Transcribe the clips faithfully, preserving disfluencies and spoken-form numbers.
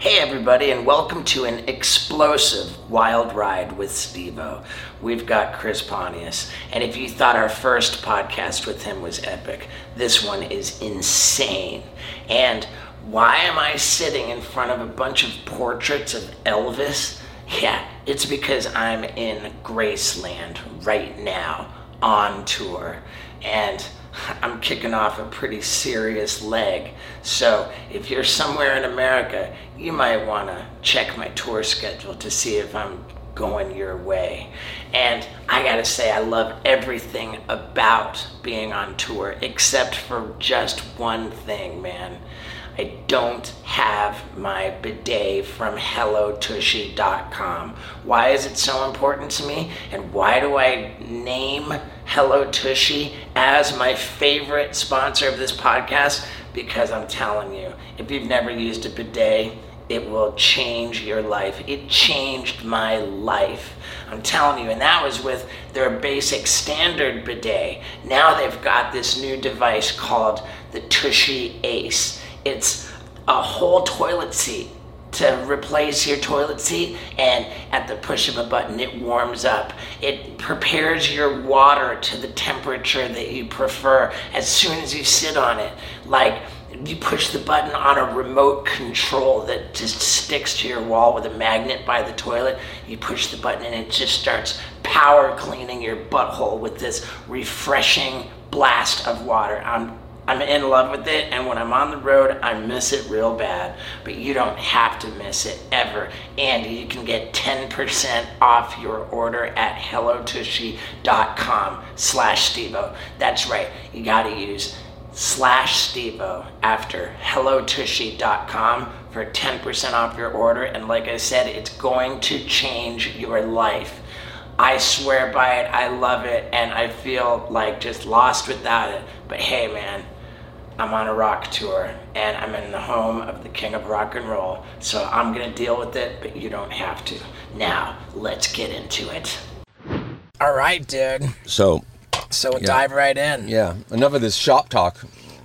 Hey everybody, and welcome to an explosive wild ride with Steve-O. We've got Chris Pontius, and if you thought our first podcast with him was epic, this one is insane. And why am I sitting in front of a bunch of portraits of Elvis? Yeah, it's because I'm in Graceland right now on tour, and I'm kicking off a pretty serious leg. So if you're somewhere in America, you might want to check my tour schedule to see if I'm going your way. And I gotta say, I love everything about being on tour except for just one thing, man. I don't have my bidet from hello tushy dot com. Why is it so important to me? And why do I name Hello Tushy as my favorite sponsor of this podcast? Because I'm telling you, if you've never used a bidet, it will change your life. It changed my life. I'm telling you, and that was with their basic standard bidet. Now they've got this new device called the Tushy Ace. It's a whole toilet seat to replace your toilet seat, and at the push of a button it warms up. It prepares your water to the temperature that you prefer as soon as you sit on it. Like, you push the button on a remote control that just sticks to your wall with a magnet by the toilet. You push the button and it just starts power cleaning your butthole with this refreshing blast of water. I'm I'm in love with it, and when I'm on the road, I miss it real bad. But you don't have to miss it ever. And you can get ten percent off your order at hello tushy dot com slash Steve-O. That's right, you gotta use slash Steve-O after hello tushy dot com for ten percent off your order. And like I said, it's going to change your life. I swear by it, I love it, and I feel like just lost without it. But hey man, I'm on a rock tour, and I'm in the home of the king of rock and roll, so I'm gonna deal with it, but you don't have to. Now, let's get into it. All right, dude. So, So we'll yeah. dive right in. Yeah, enough of this shop talk.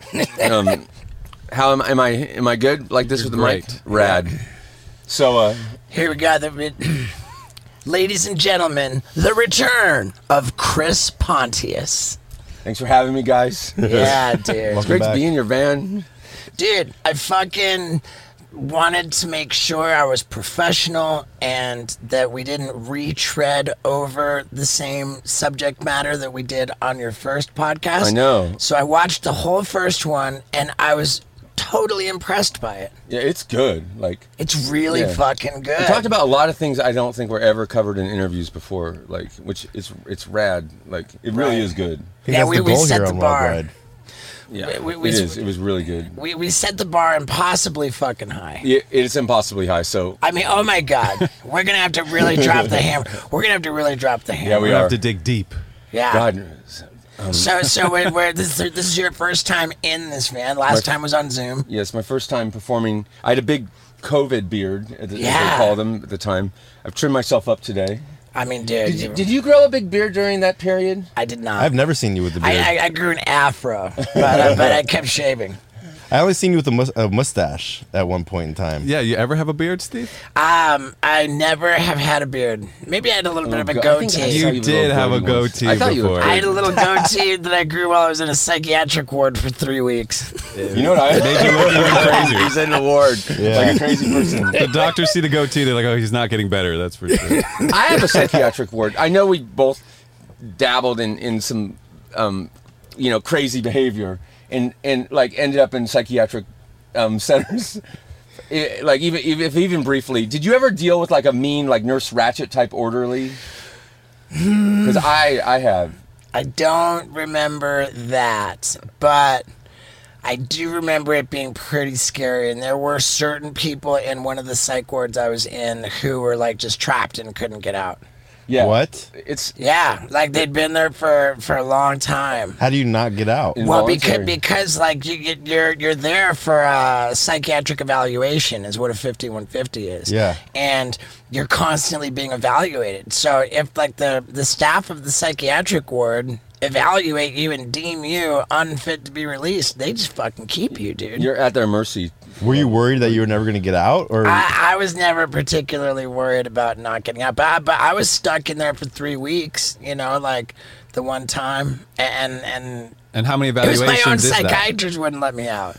um, how am, am I? Am I good like this You're with the mic? great. Rad. So, uh, Here we go. The, ladies and gentlemen, the return of Chris Pontius. thanks for having me, guys. Yeah, dude. It's great to be in your van. Dude, I fucking wanted to make sure I was professional and that we didn't retread over the same subject matter that we did on your first podcast. I know. So I watched the whole first one, and I was totally impressed by it. Yeah, it's good. Like, It's really Yeah. fucking good. we talked about a lot of things I don't think were ever covered in interviews before. Like, which it's it's rad. Like, it really Right. is good. I think Yeah, that's we- the we goal set here the on bar. Wild Ride. Yeah, We- we- it is. It was really good. We we set the bar impossibly fucking high. Yeah, it's impossibly high. So, I mean, oh my God, we're gonna have to really drop the hammer. We're gonna have to really drop the hammer. yeah, we We are. have to dig deep. Yeah. God. Um, So so we're, we're this is, this is your first time in this van. Last My- time was on Zoom. Yeah, it's my first time performing. I had a big COVID beard, as as Yeah. they called them at the time. I've trimmed myself up today. I mean, dude, Did you, did you grow a big beard during that period? I did not. I've never seen you with the beard. I, I, I grew an afro, but uh, but I kept shaving. I only seen you with a, mus- a mustache at one point in time. Yeah, you ever have a beard, Steve? Um, I never have had a beard. Maybe I had a little bit of a go- I think I goatee. saw You with did little have a goatee once. goatee I thought you before. looked I had a little goatee that I grew while I was in a psychiatric ward for three weeks. You know what I Made you look even crazier. He's in the ward, Yeah. like a crazy person. The doctors see the goatee, they're like, oh, he's not getting better, that's for sure. I have a psychiatric ward. I know we both dabbled in in some, um, you know, crazy behavior, and and like ended up in psychiatric um, centers. It- like even if even briefly, did you ever deal with like a mean like Nurse Ratched type orderly? Because I I have. I don't remember that, but I do remember it being pretty scary. And there were certain people in one of the psych wards I was in who were like just trapped and couldn't get out. Yeah. What? It's Yeah, like they'd been there for, for a long time. How do you not get out? In- Well, because Involuntary. because like you get you're you're there for a psychiatric evaluation is what a fifty-one fifty is. Yeah. And you're constantly being evaluated. So if like the the staff of the psychiatric ward evaluate you and deem you unfit to be released, they just fucking keep you, dude. you're at their mercy Were you worried that you were never going to get out, or I, I was never particularly worried about not getting out, but I, but I was stuck in there for three weeks. You know, like the one time, and and And how many it was evaluations my own is that? psychiatrist wouldn't let me out.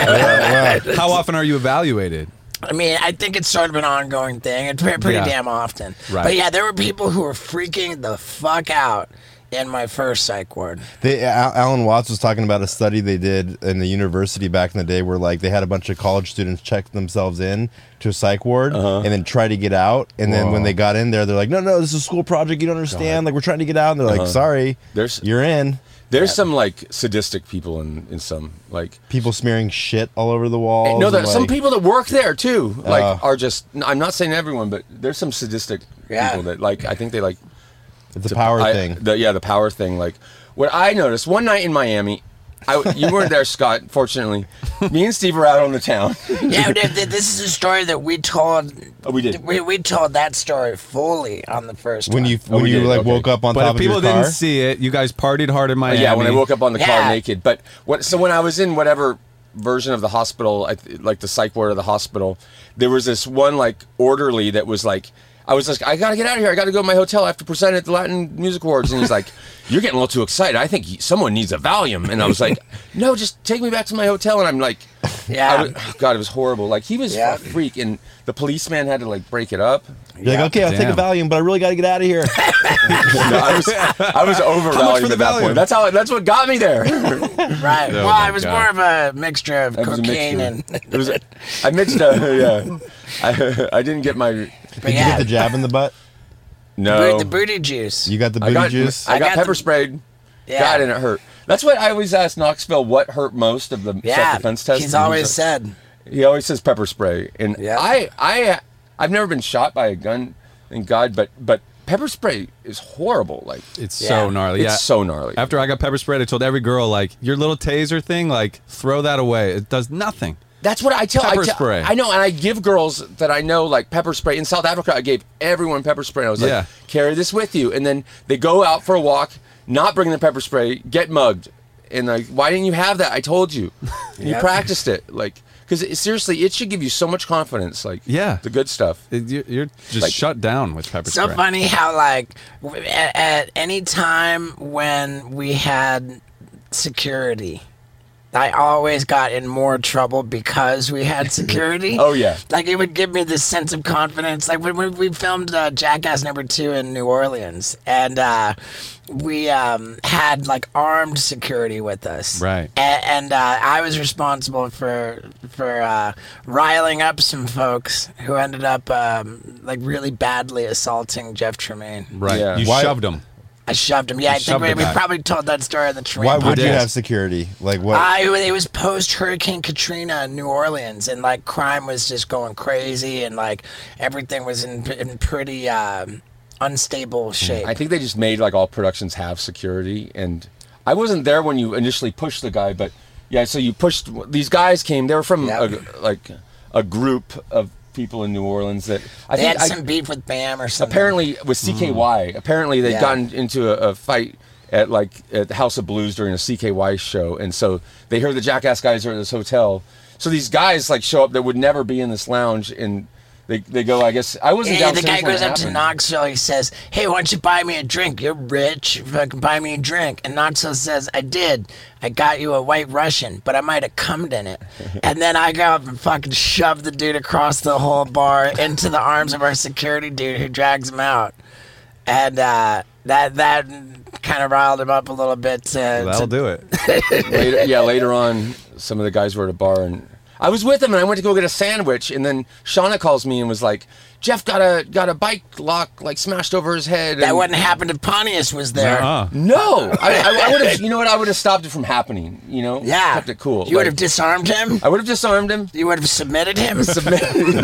How often are you evaluated? I mean, I think it's sort of an ongoing thing. It's pretty, pretty Yeah. damn often. Right. But yeah, there were people who were freaking the fuck out in my first psych ward. they, Al- Alan Watts was talking about a study they did in the university back in the day where like they had a bunch of college students check themselves in to a psych ward and then try to get out, and then when they got in there, they're like, no, no, this is a school project. You don't understand. Like we're trying to get out, and they're like, sorry, There's- you're in. There's some like sadistic people in, in some like People smearing shit all over the walls. no, there and, some like- people that work there too. Like Uh. are just. I'm not saying everyone, but there's some sadistic Yeah. people that like. I think they like It's a power I- thing. The, yeah, the power thing. Like what I noticed one night in Miami. I, you weren't there, Scott. Fortunately, me and Steve were out on the town. Yeah, th- th- this is a story that we told. Oh, we did. We, we told that story fully on the first When one. you Oh, when we you did, like okay. woke up on But top if of people your car. didn't see it, you guys partied hard in Miami. Yeah, when I woke up on the car Yeah. naked. But what? So when I was in whatever version of the hospital, I, th- like the psych ward of the hospital, there was this one like orderly that was like, I was like, I gotta get out of here. I gotta go to my hotel. I have to present at the Latin Music Awards. And he's like, you're getting a little too excited. I think someone needs a Valium. And I was like, no, just take me back to my hotel. And I'm like, Yeah. I was- oh, God, it was horrible. Like he was Yeah. a freak, and the policeman had to like break it up. You're like, okay, I'll take a Damn. Valium, but I really got to get out of here. No, I was I was over How much for Valium the at that Valium? point. That's how. That's what got me there. Right. Oh well, my it was God. more of a mixture of It was a cocaine mixture. and. It was. I mixed. Uh, yeah. I, I didn't get my. But Did you yeah, get the jab in the butt? No. the booty juice. You got the I booty got. juice? I got, I got pepper the- sprayed. Yeah. God, and it hurt. That's what I always ask Knoxville. What hurt most of the Yeah. self-defense test? He's And always like- said. He always says pepper spray, and Yeah. I, I, I've never been shot by a gun, thank God, but but pepper spray is horrible. Like It's Yeah. so gnarly. it's yeah. so gnarly. After I got pepper sprayed, I told every girl, like, your little taser thing, like, throw that away. It does nothing. That's what I tell. Pepper I tell, spray. I know, and I give girls that I know like pepper spray. In South Africa, I gave everyone pepper spray. I was Yeah. like, carry this with you, and then they go out for a walk, not bring the pepper spray, get mugged, and like, why didn't you have that? I told you. And You Yep. practiced it, like, because seriously, it should give you so much confidence. Like, Yeah. the good stuff. It- you- You're just Like- shut down with pepper So spray. funny how like w- at, at any time when we had security, I always got in more trouble because we had security. Oh, yeah. Like it would give me this sense of confidence. Like when, when we filmed uh, Jackass Number Two in New Orleans, and uh, we um, had like armed security with us, Right. And, and uh, I was responsible for for uh, riling up some folks who ended up um, like really badly assaulting Jeff Tremaine. Right. Yeah. You Why- shoved them. I shoved him. Yeah, I think shoved we, the we guy. probably told that story in the Tremaine. Why would you did. have security? Like what? Uh, it was- it was post Hurricane Katrina in New Orleans, and like crime was just going crazy, and like everything was in in pretty um, unstable shape. I think they just made like all productions have security, and I wasn't there when you initially pushed the guy, but yeah, so you pushed these guys came. They were from Yep. a, like a group of people in New Orleans that I they think had I, some beef with Bam or something. apparently with C K Y. Apparently they'd Yeah. gotten into a, a fight at like at the House of Blues during a C K Y show, and so they heard the Jackass guys are at this hotel. So these guys like show up that would never be in this lounge, and they they go. I guess I wasn't Yeah, the downstairs guy when it goes up to happened. Knoxville. He says, "Hey, why don't you buy me a drink? You're rich. Fucking buy me a drink." And Knoxville says, "I did. I got you a White Russian, but I might have cummed in it." And then I go up and fucking shove the dude across the whole bar into the arms of our security dude, who drags him out. And uh, that that kind of riled him up a little bit. To, That'll to, do it. later, yeah, later on, some of the guys were at a bar, and I was with them, and I went to go get a sandwich, and then Shauna calls me and was like, "Jeff got a got a bike lock like smashed over his head." That and- wouldn't happen if Pontius was there. Uh-uh. No, I, I, I would have. You know what? I would have stopped it from happening. You know, Yeah. kept it cool. You would Like, have disarmed him. I would have disarmed him. You would have submitted him. Submit,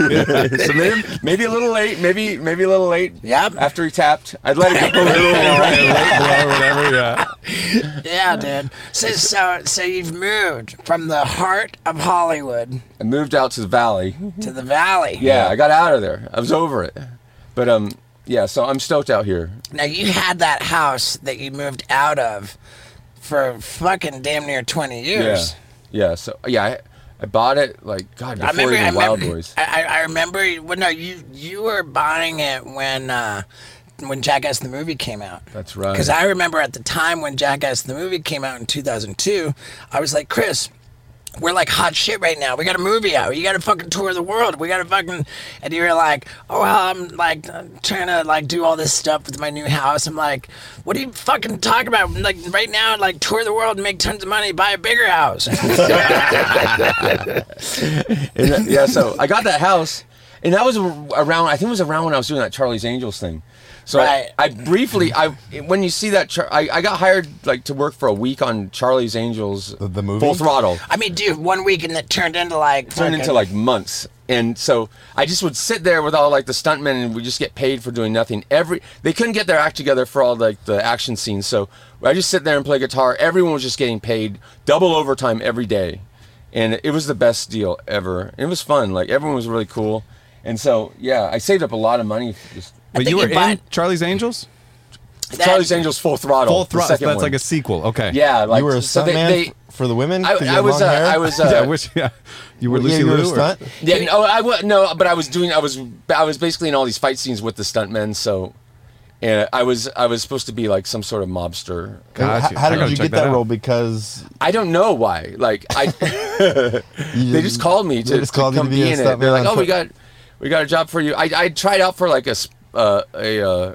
submit him. Maybe a little late. Maybe maybe a little late. Yep. After he tapped, I'd let it go a little long. or whatever, yeah. Yeah, dude. So, so, so you've moved from the heart of Hollywood I moved out to the valley. to the valley. Yeah, I got out of there. I was over it. But um, yeah. So I'm stoked out here. Now you had that house that you moved out of for fucking damn near twenty years. Yeah. Yeah. So yeah, I, I bought it like God I before remember. I even Wild remember. Boys. I, I remember. Well, no, you you were buying it when uh, when Jackass the movie came out. That's right. Because I remember at the time when Jackass the movie came out in two thousand two, I was like, Chris, we're like hot shit right now. We got a movie out. You got to fucking tour the world. We got to fucking. And you were like, oh, well, I'm like trying to like do all this stuff with my new house. I'm like, what are you fucking talking about? Like right now, like tour the world and make tons of money, buy a bigger house. And, uh, yeah, so I got that house, and that was around. I think it was around when I was doing that Charlie's Angels thing. So Right. I, I briefly, I when you see that, Char- I, I got hired like to work for a week on Charlie's Angels, The- the movie? Full Throttle. I mean, dude, one week and it turned into like Turned fucking- into like months, and so I just would sit there with all like the stuntmen, and we just get paid for doing nothing. Every they couldn't get their act together for all like the action scenes, so I just sit there and play guitar. Everyone was just getting paid double overtime every day, and it was the best deal ever. It was fun. Like everyone was really cool, and so yeah, I saved up a lot of money. Just But think you were you bought- in Charlie's Angels? That- Charlie's Angels Full Throttle. Full the throttle. second That's one. like a sequel. Okay. Yeah, like you were a so stuntman they, they, f- for the women. I, 'Cause you I had was, uh, long hair? I was, uh, yeah, which, yeah. You were Yeah, Lucy you were a Liu? or- stunt? yeah, no, I was no, but I was doing, I was, I was basically in all these fight scenes with the stuntmen. So, and I was, I was supposed to be like some sort of mobster. Got How, you. how I did gotta you check get that, out. role? Because I don't know why. Like I, you they just called me to, they just to called you come to be be a in it. stuntman They're like, on oh, we Tra- got, we got a job for you. I, I tried out for like a, s- uh, a, uh,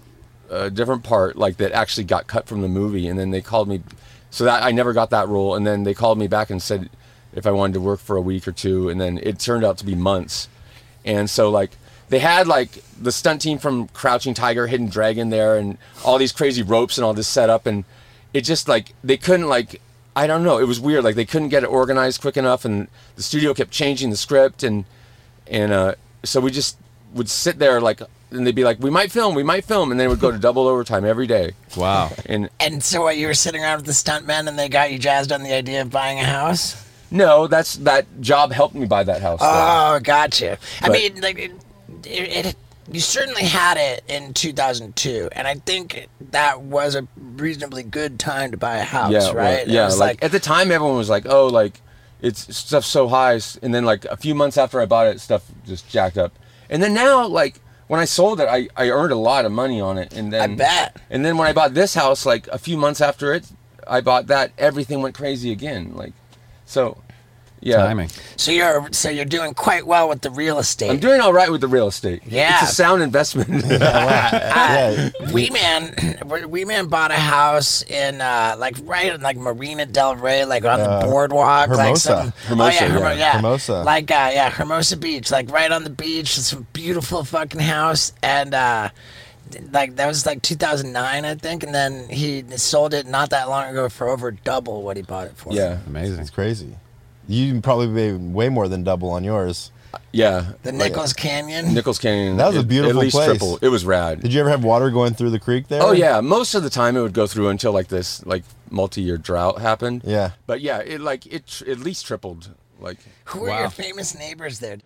a different part, like that actually got cut from the movie, and then they called me, so that I never got that role, and then they called me back and said if I wanted to work for a week or two, and then it turned out to be months, and so like they had like the stunt team from Crouching Tiger, Hidden Dragon there, and all these crazy ropes and all this setup, and it just like they couldn't like I don't know, it was weird, like they couldn't get it organized quick enough, and the studio kept changing the script, and and uh, so we just would sit there like. And they'd be like, we might film, we might film. And then it would go to double overtime every day. Wow. And And so what, you were sitting around with the stuntmen and they got you jazzed on the idea of buying a house? no, that's that job helped me buy that house. though. Oh, gotcha. I But- mean, like, it, it, it, you certainly had it in two thousand two, and I think that was a reasonably good time to buy a house, yeah, well, right? It yeah. was Like, at the time, everyone was like, oh, like it's stuff's so high. And then like a few months after I bought it, stuff just jacked up. And then now, like when I sold it, I, I earned a lot of money on it. And then I bet. And then when I bought this house, like a few months after it, I bought that. Everything went crazy again. Like, so. Yeah. Timing. So you're so you're doing quite well with the real estate. I'm doing all right with the real estate. Yeah. It's a sound investment. yeah, Wee Man, Wee Man bought a house in uh, like right in like Marina Del Rey, like on Uh, the boardwalk, like Hermosa. some, Hermosa, oh yeah, Hermo- yeah. yeah, Hermosa. like uh, yeah, Hermosa Beach, like right on the beach. It's a beautiful fucking house, and uh, like that was like two thousand nine, I think, and then he sold it not that long ago for over double what he bought it for. yeah. Amazing. it's crazy. You probably made way more than double on yours. Yeah. the Nichols Canyon. Nichols Canyon. That was a at- beautiful At least place. triple. It was rad. Did you ever have water going through the creek there? Oh yeah, most of the time it would go through until like this like multi-year drought happened. Yeah. But yeah, it like it tr- at least tripled. Like Who are Wow. your famous neighbors there?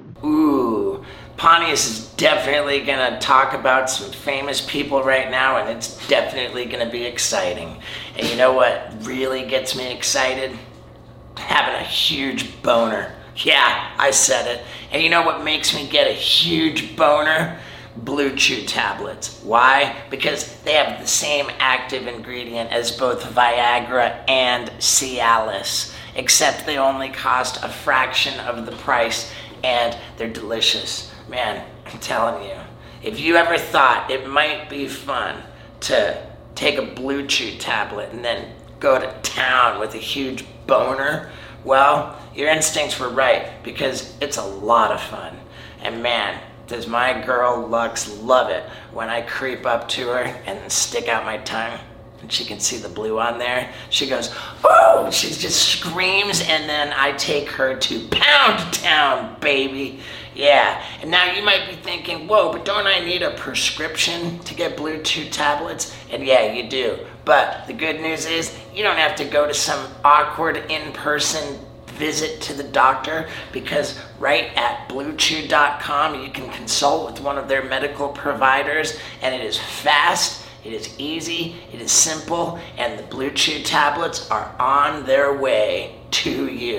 Ooh, Pontius is definitely gonna talk about some famous people right now, and it's definitely gonna be exciting. And you know what really gets me excited? Having a huge boner. Yeah, I said it. And you know what makes me get a huge boner? Blue Chew tablets. Why? Because they have the same active ingredient as both Viagra and Cialis, except they only cost a fraction of the price and they're delicious. Man, I'm telling you, if you ever thought it might be fun to take a Blue Chew tablet and then go to town with a huge boner, well, your instincts were right, because it's a lot of fun. And man, does my girl Lux love it when I creep up to her and stick out my tongue and she can see the blue on there. She goes, oh, she just screams, and then I take her to Pound Town, baby. Yeah, and now you might be thinking, whoa, but don't I need a prescription to get Blue Chew tablets? And yeah, you do. But the good news is you don't have to go to some awkward in-person visit to the doctor, because right at blue chew dot com you can consult with one of their medical providers, and it is fast, it is easy, it is simple, and the Blue Chew tablets are on their way to you.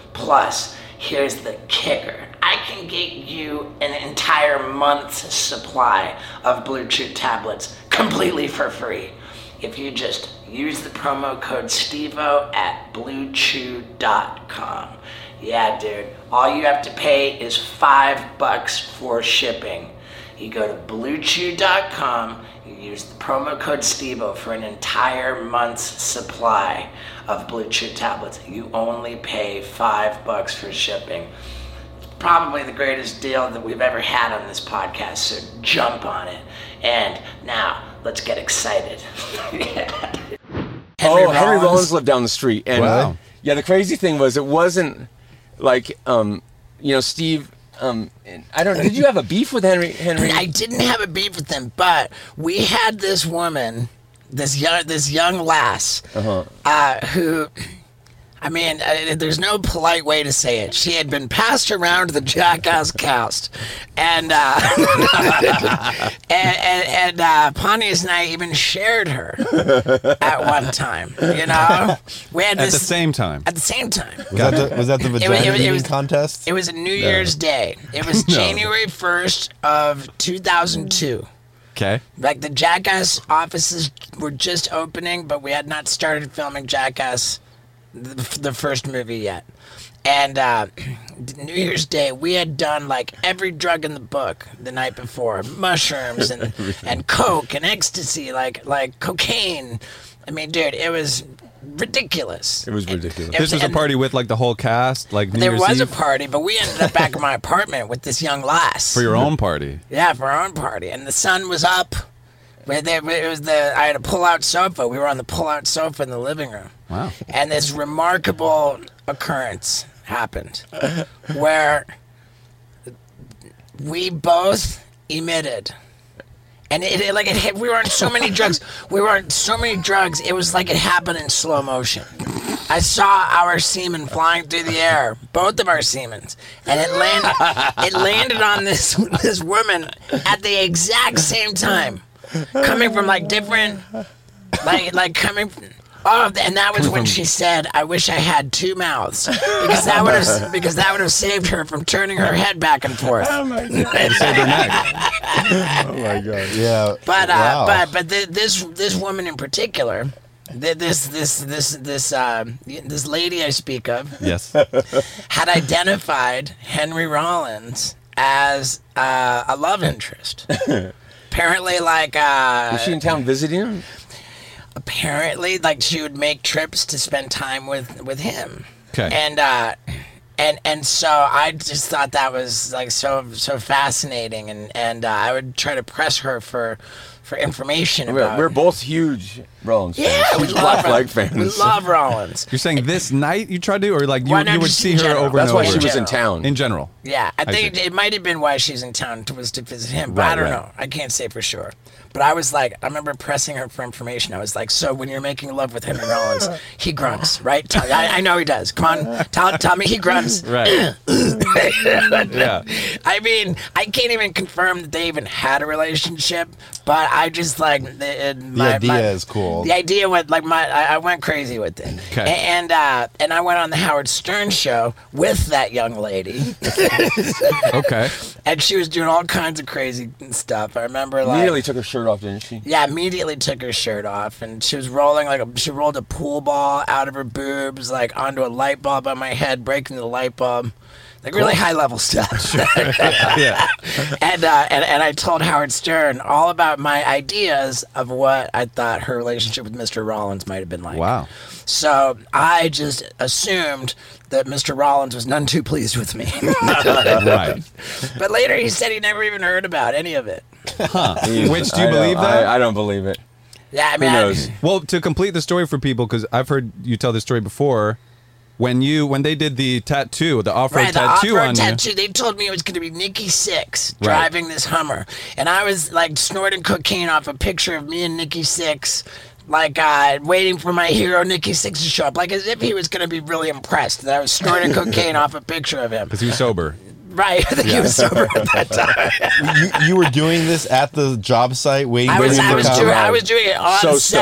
Plus, here's the kicker. I can get you an entire month's supply of Blue Chew tablets completely for free if you just use the promo code STEVO at blue chew dot com. Yeah, dude. All you have to pay is five bucks for shipping. You go to blue chew dot com, you use the promo code STEVO for an entire month's supply of Blue Chew tablets. You only pay five bucks for shipping. Probably the greatest deal that we've ever had on this podcast, so jump on it. And now, let's get excited. Yeah. Henry oh, Rollins. Henry Rollins lived down the street. And wow. Yeah, the crazy thing was it wasn't like, um, you know, Steve, um, I don't know, did you have a beef with Henry? Henry? I didn't have a beef with him, but we had this woman, this young, this young lass, uh-huh. uh, who... I mean, uh, there's no polite way to say it. She had been passed around the Jackass cast, and uh, and, and, and uh, Pontius and I even shared her at one time. You know, we had this at the same time. At the same time. Was that the, was that the vagina it was, it was, contest? It was a New Year's no. Day. It was no. January first of two thousand two. Okay. Like the Jackass offices were just opening, but we had not started filming Jackass. The, the first movie yet. And uh, New Year's Day, we had done like every drug in the book the night before. Mushrooms and, and coke and ecstasy, like like cocaine. I mean, dude, it was ridiculous. It was ridiculous. This was a party with like the whole cast? Like New There Year's was Eve? a party, but we ended up back in my apartment with this young lass. For your own party? Yeah, for our own party. And the sun was up. It was the I had a pull-out sofa. We were on the pull-out sofa in the living room. Wow. And this remarkable occurrence happened where we both emitted. And it, it like it hit, we were on so many drugs. We were on so many drugs. It was like it happened in slow motion. I saw our semen flying through the air, both of our semens, and it landed. It landed on this this woman at the exact same time. Coming from like different, like like coming from, oh, and that was when she said, "I wish I had two mouths," because that would have because that would have saved her from turning her head back and forth. Oh my god! Saved her neck. Oh my god! Yeah. But uh, wow. but but th- this this woman in particular, th- this this this this uh, this lady I speak of, yes, had identified Henry Rollins as uh, a love interest. Apparently, like, uh... Was she in town visiting him? Apparently, like, she would make trips to spend time with, with him. Okay. And, uh... And and so I just thought that was, like, so so fascinating. And, and uh, I would try to press her for... for information we're, about we're both huge Rollins fans. Yeah, we huge love Black Flag fans. We love Rollins. You're saying this night you tried to, or like you, Well, no, you would just see in her general. over That's and why over? she was in general. town. In general. Yeah, I I think see. it, it might have been why she's in town to, was to visit him, but Right, I don't right. know. I can't say for sure. But I was like, I remember pressing her for information. I was like, so when you're making love with Henry Rollins, he grunts, right? Tell, I, I know he does. Come on, tell, tell me he grunts. Right. Yeah. I mean, I can't even confirm that they even had a relationship, but I just like the, The my, idea my, is cool. The idea went like my I, I went crazy with it. Okay. And uh, and I went on the Howard Stern show with that young lady. Okay. And she was doing all kinds of crazy stuff. I remember like Immediately took her shirt off, didn't she? yeah, immediately took her shirt off, and she was rolling like a, she rolled a pool ball out of her boobs, like onto a light bulb on my head, breaking the light bulb, like really high level stuff. Yeah. And, uh, and and I told Howard Stern all about my ideas of what I thought her relationship with Mister Rollins might have been like. Wow. So I just assumed that Mister Rollins was none too pleased with me. Right. But later he said he never even heard about any of it. Huh. Which, do you I believe don't- that? I, I don't believe it. Yeah, I Who mean, I- knows? Well, to complete the story for people, because I've heard you tell this story before, when you when they did the tattoo, the off-road Right, the tattoo off-road on tattoo. They told me it was going to be Nikki Sixx Right. driving this Hummer, and I was like snorting cocaine off a picture of me and Nikki Sixx, like uh, waiting for my hero Nikki Sixx to show up, like as if he was going to be really impressed that I was snorting cocaine off a picture of him. because he was sober. Right, I think he was sober at that time. you, you were doing this at the job site, waiting I was, waiting I for was Kyle? doing, I was doing it on So set. stoked.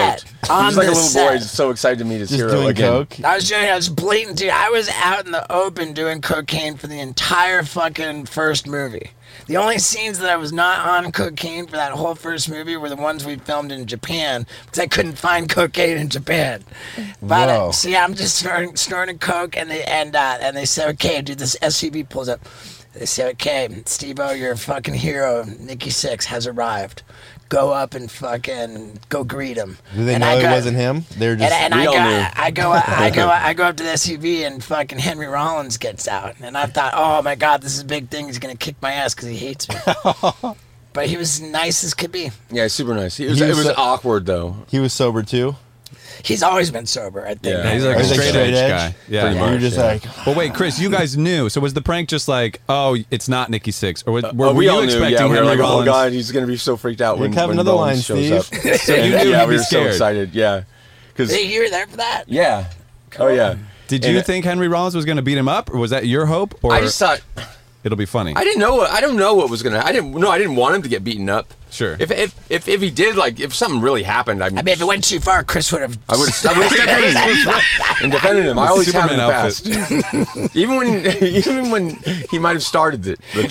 On He was like the a little set. boy, so excited to meet his Just hero doing again. coke. I was doing, I was blatant, dude. I was out in the open doing cocaine for the entire fucking first movie. The only scenes that I was not on cocaine for that whole first movie were the ones we filmed in Japan because I couldn't find cocaine in Japan. But Whoa. uh, so yeah, I'm just snorting, snorting coke, and they and uh, and they say, okay, dude, this S U V pulls up. They say, okay, Steve-O, your fucking hero, Nikki Sixx, has arrived. Go up and fucking go greet him. Did they And know I it got- wasn't him? They were just. and, and we I all go, knew. I go, I go, I go up to the S U V, and fucking Henry Rollins gets out, and I thought, oh my god, this is a big thing. He's gonna kick my ass because he hates me. But he was nice as could be. Yeah, super nice. It was, He it was was so- awkward though. he was sober too. He's always been sober, I think. Yeah. Yeah, he's like a He's like straight, straight edge, edge? guy. Yeah. Pretty You much. were just yeah. like, But wait, Chris, you guys knew. So was the prank just like, oh, it's not Nikki Sixx, or was, were, Oh, were we you all knew. expecting Yeah, we were Henry like, oh Rollins? god, he's gonna be so freaked out when, have when another Rollins line, shows Steve. up. So you And, knew yeah, he'd we be were so scared. excited. Yeah, because Hey, you were there for that? yeah, oh yeah. Did And you it- think Henry Rollins was going to beat him up, or was that your hope? Or I just thought it'll be funny. I didn't know. What, I don't know what was gonna. I didn't. No, I didn't want him to get beaten up. Sure. If if if, if he did, like, if something really happened, I, I mean, if it went too far, Chris would have. I would have I would have stepped in and defended him. I always have in the Superman past. even when even when he might have started it. But,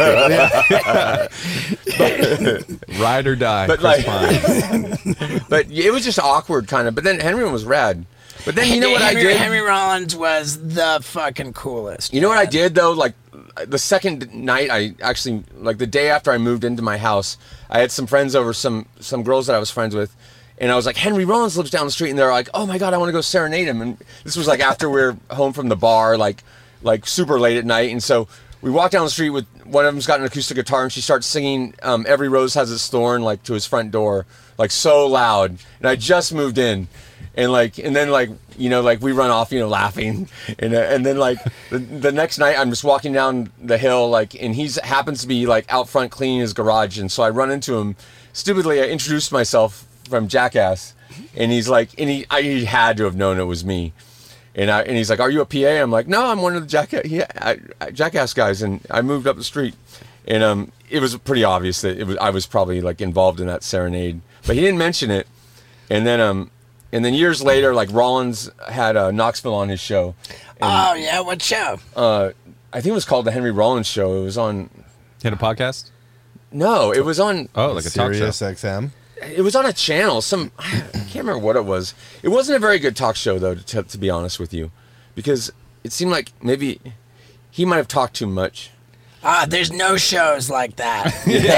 Ride or die. But, Chris like- Pine. but it was just awkward, kind of. But then Henry was rad. But then you know what I Henry, did? Henry Rollins was the fucking coolest. You know what I did though? Like the second night, I actually like the day after I moved into my house, I had some friends over, some some girls that I was friends with, and I was like, Henry Rollins lives down the street, and they're like, oh my god, I want to go serenade him. And this was like after we were home from the bar, like like super late at night, and so we walked down the street with one of them's got an acoustic guitar, and she starts singing um, "Every Rose Has Its Thorn" like to his front door, like so loud, and I just moved in. And like, and then like, you know, like we run off, you know, laughing, and uh, and then like the, the next night I'm just walking down the hill, like, and he's happens to be like out front cleaning his garage, and so I run into him. Stupidly, I introduced myself from Jackass, and he's like, and he I, he had to have known it was me, and I and he's like, are you a P A? I'm like, no, I'm one of the Jackass yeah, I, I, Jackass guys, and I moved up the street, and um, it was pretty obvious that it was I was probably like involved in that serenade, but he didn't mention it, and then um. And then years later, like Rollins had uh, Knoxville on his show. And, Oh yeah, what show? uh, I think it was called the Henry Rollins Show. It was on. Hit a podcast? No, it was on. Oh, like a talk show. Sirius X M. It was on a channel. Some I can't remember what it was. It wasn't a very good talk show, though, to, to be honest with you, because it seemed like maybe he might have talked too much. Ah, there's no shows like that.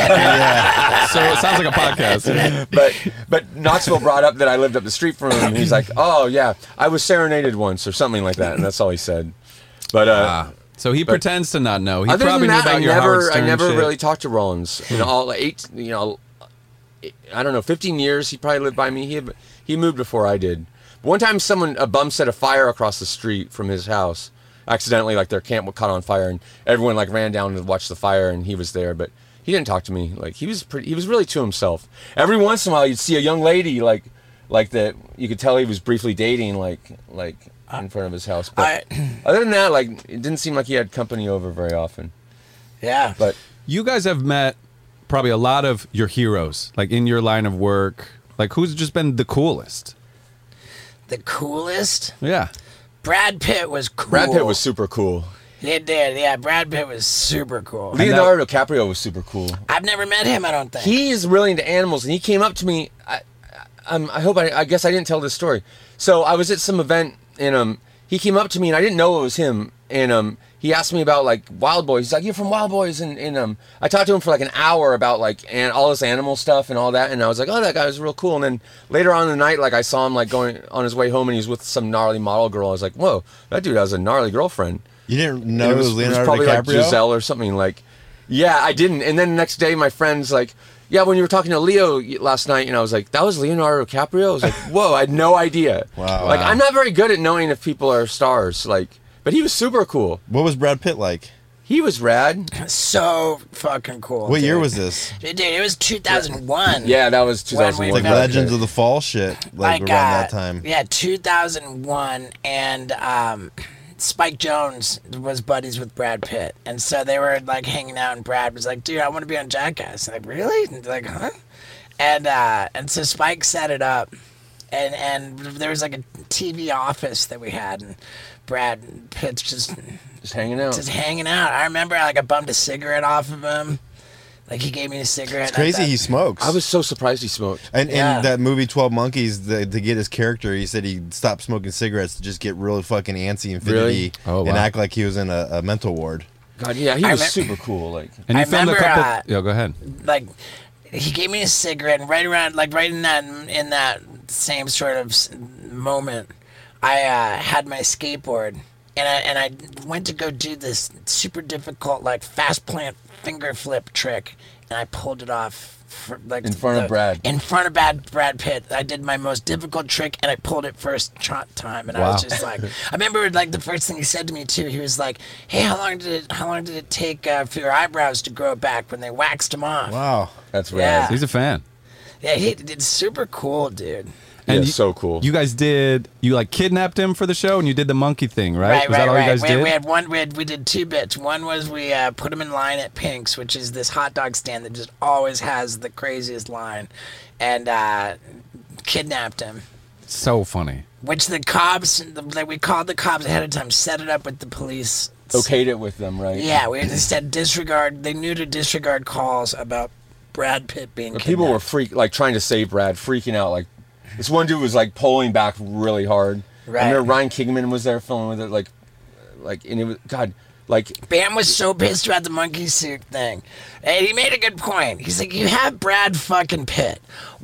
So it sounds like a podcast. But but Knoxville brought up that I lived up the street from him, and he's like, "Oh yeah, I was serenaded once," or something like that, and that's all he said. But uh, Ah, so he pretends to not know. He other probably than knew that, about I your Howard never I Stern never shit. really talked to Rollins. You know, all eight, you know, I don't know, fifteen years he probably lived by me. He had, he moved before I did. But one time, someone a bum set a fire across the street from his house. Accidentally, like their camp caught on fire, and everyone like ran down to watch the fire, and he was there, but he didn't talk to me. Like he was pretty, he was really to himself. Every once in a while, you'd see a young lady like, like that. You could tell he was briefly dating, like, like in front of his house. But I- other than that, like it didn't seem like he had company over very often. Yeah. But You guys have met probably a lot of your heroes, like in your line of work. Like who's just been the coolest? The coolest? Yeah. Brad Pitt was cool. Brad Pitt was super cool. He did, yeah. Brad Pitt was super cool. Leonardo DiCaprio was super cool. I've never met him, I don't think. He is really into animals, and he came up to me. I, I, um, I hope I, I guess I didn't tell this story. So I was at some event, and um, he came up to me, and I didn't know it was him. And um, he asked me about like Wild Boys. He's like, "You're from Wild Boys," and, and um, I talked to him for like an hour about like and all this animal stuff and all that. And I was like, "Oh, that guy was real cool." And then later on in the night, like I saw him like going on his way home, and he was with some gnarly model girl. I was like, "Whoa, that dude has a gnarly girlfriend." You didn't And know it was, Leonardo probably DiCaprio? like Giselle or something like. Yeah, I didn't. And then the next day, my friend's like, "Yeah, when you were talking to Leo last night," and I was like, "That was Leonardo DiCaprio." I was like, "Whoa, I had no idea." Wow. Like Wow. I'm not very good at knowing if people are stars. Like, but he was super cool. What was Brad Pitt like? He was rad. so fucking cool. What dude. year was this? Dude, it was two thousand one. Yeah, that was two thousand When we one. Like Okay. Legends of the Fall shit, like, around uh, that time. Yeah, two thousand one, and um, Spike Jones was buddies with Brad Pitt, and so they were like hanging out, and Brad was like, "Dude, I want to be on Jackass." Like, really? And like, huh? And uh, and so Spike set it up, and and there was like a T V office that we had, and Brad Pitt's just Just hanging out. just hanging out. I remember like I bummed a cigarette off of him. Like he gave me a cigarette. It's crazy I thought- he smokes. I was so surprised he smoked. And Yeah. in that movie Twelve Monkeys, the, to get his character, he said he stopped smoking cigarettes to just get really fucking antsy and fidgety Really? Oh, and wow. act like he was in a, a mental ward. God, yeah, he I was remem- super cool. Like, And you I filmed a remember, couple. uh, yeah, go ahead. like he gave me a cigarette, and right around like right in that in that same sort of s- moment, I uh, had my skateboard, and I and I went to go do this super difficult like fast plant finger flip trick, and I pulled it off. For, like In front of the- Brad. In front of Brad, Brad Pitt. I did my most difficult trick, and I pulled it first shot time. And I was Wow. just like, I remember like the first thing he said to me too. He was like, "Hey, how long did it? How long did it take uh, for your eyebrows to grow back when they waxed them off?" Wow. that's Yeah. rad. He's a fan. Yeah, he, it's super cool, dude. Yeah, you- so cool. You guys did you like kidnapped him for the show, and you did the monkey thing, right? Right, Was right, that all right. you guys we, did? we had one. We had we did two bits. One was we uh, put him in line at Pink's, which is this hot dog stand that just always has the craziest line, and uh, kidnapped him. So funny. Which the cops, like we called the cops ahead of time, set it up with the police. Okayed it with them, right? Yeah, we just said disregard. They knew to disregard calls about Brad Pitt being But kidnapped. people were freak like trying to save Brad, freaking out. Like this one dude was like pulling back really hard. Right. I remember Ryan Kingman was there filming with it, like, like, and it was God, like Bam was so pissed about the monkey suit thing. And he made a good point. He's like, you have Brad fucking Pitt.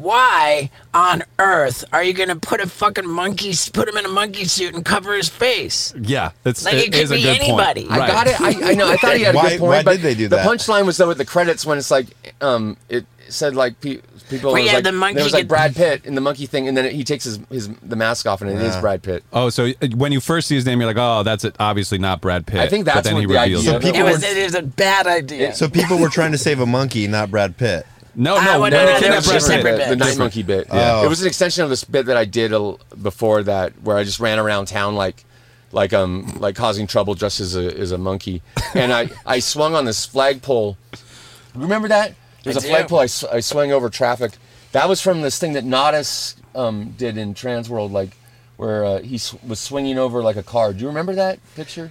Why on earth are you going to put a fucking monkey, put him in a monkey suit and cover his face? Yeah, it's Like, it could is a be good anybody. point. I got it. I, I know. I thought he had a Why- good point. why but did they do the that? punchline was though at the credits when it's like, um, it said like pe- people. Well, it was yeah, like, the monkey there was like get- Brad Pitt in the monkey thing, and then it, he takes his, his the mask off, and it is Yeah. Brad Pitt. Oh, so uh, when you first see his name, you're like, oh, that's it. Obviously not Brad Pitt. I think but that's then what he the reveals idea it. of people It was, were- it was a bad idea. So people were trying to save a monkey, not Brad Pitt. No, Uh, no, well, no, no, no, no, no, no, That's no, Brad separate different, bit. the, the night Different. monkey bit. Yeah. It was an extension of this bit that I did a, before that, where I just ran around town like, like um, like causing trouble just as a as a monkey, and I I swung on this flagpole. Remember that? There's I a do. flagpole. I, sw- I swung over traffic. That was from this thing that Nadas um did in Transworld, like where uh, he sw- was swinging over like a car. Do you remember that picture?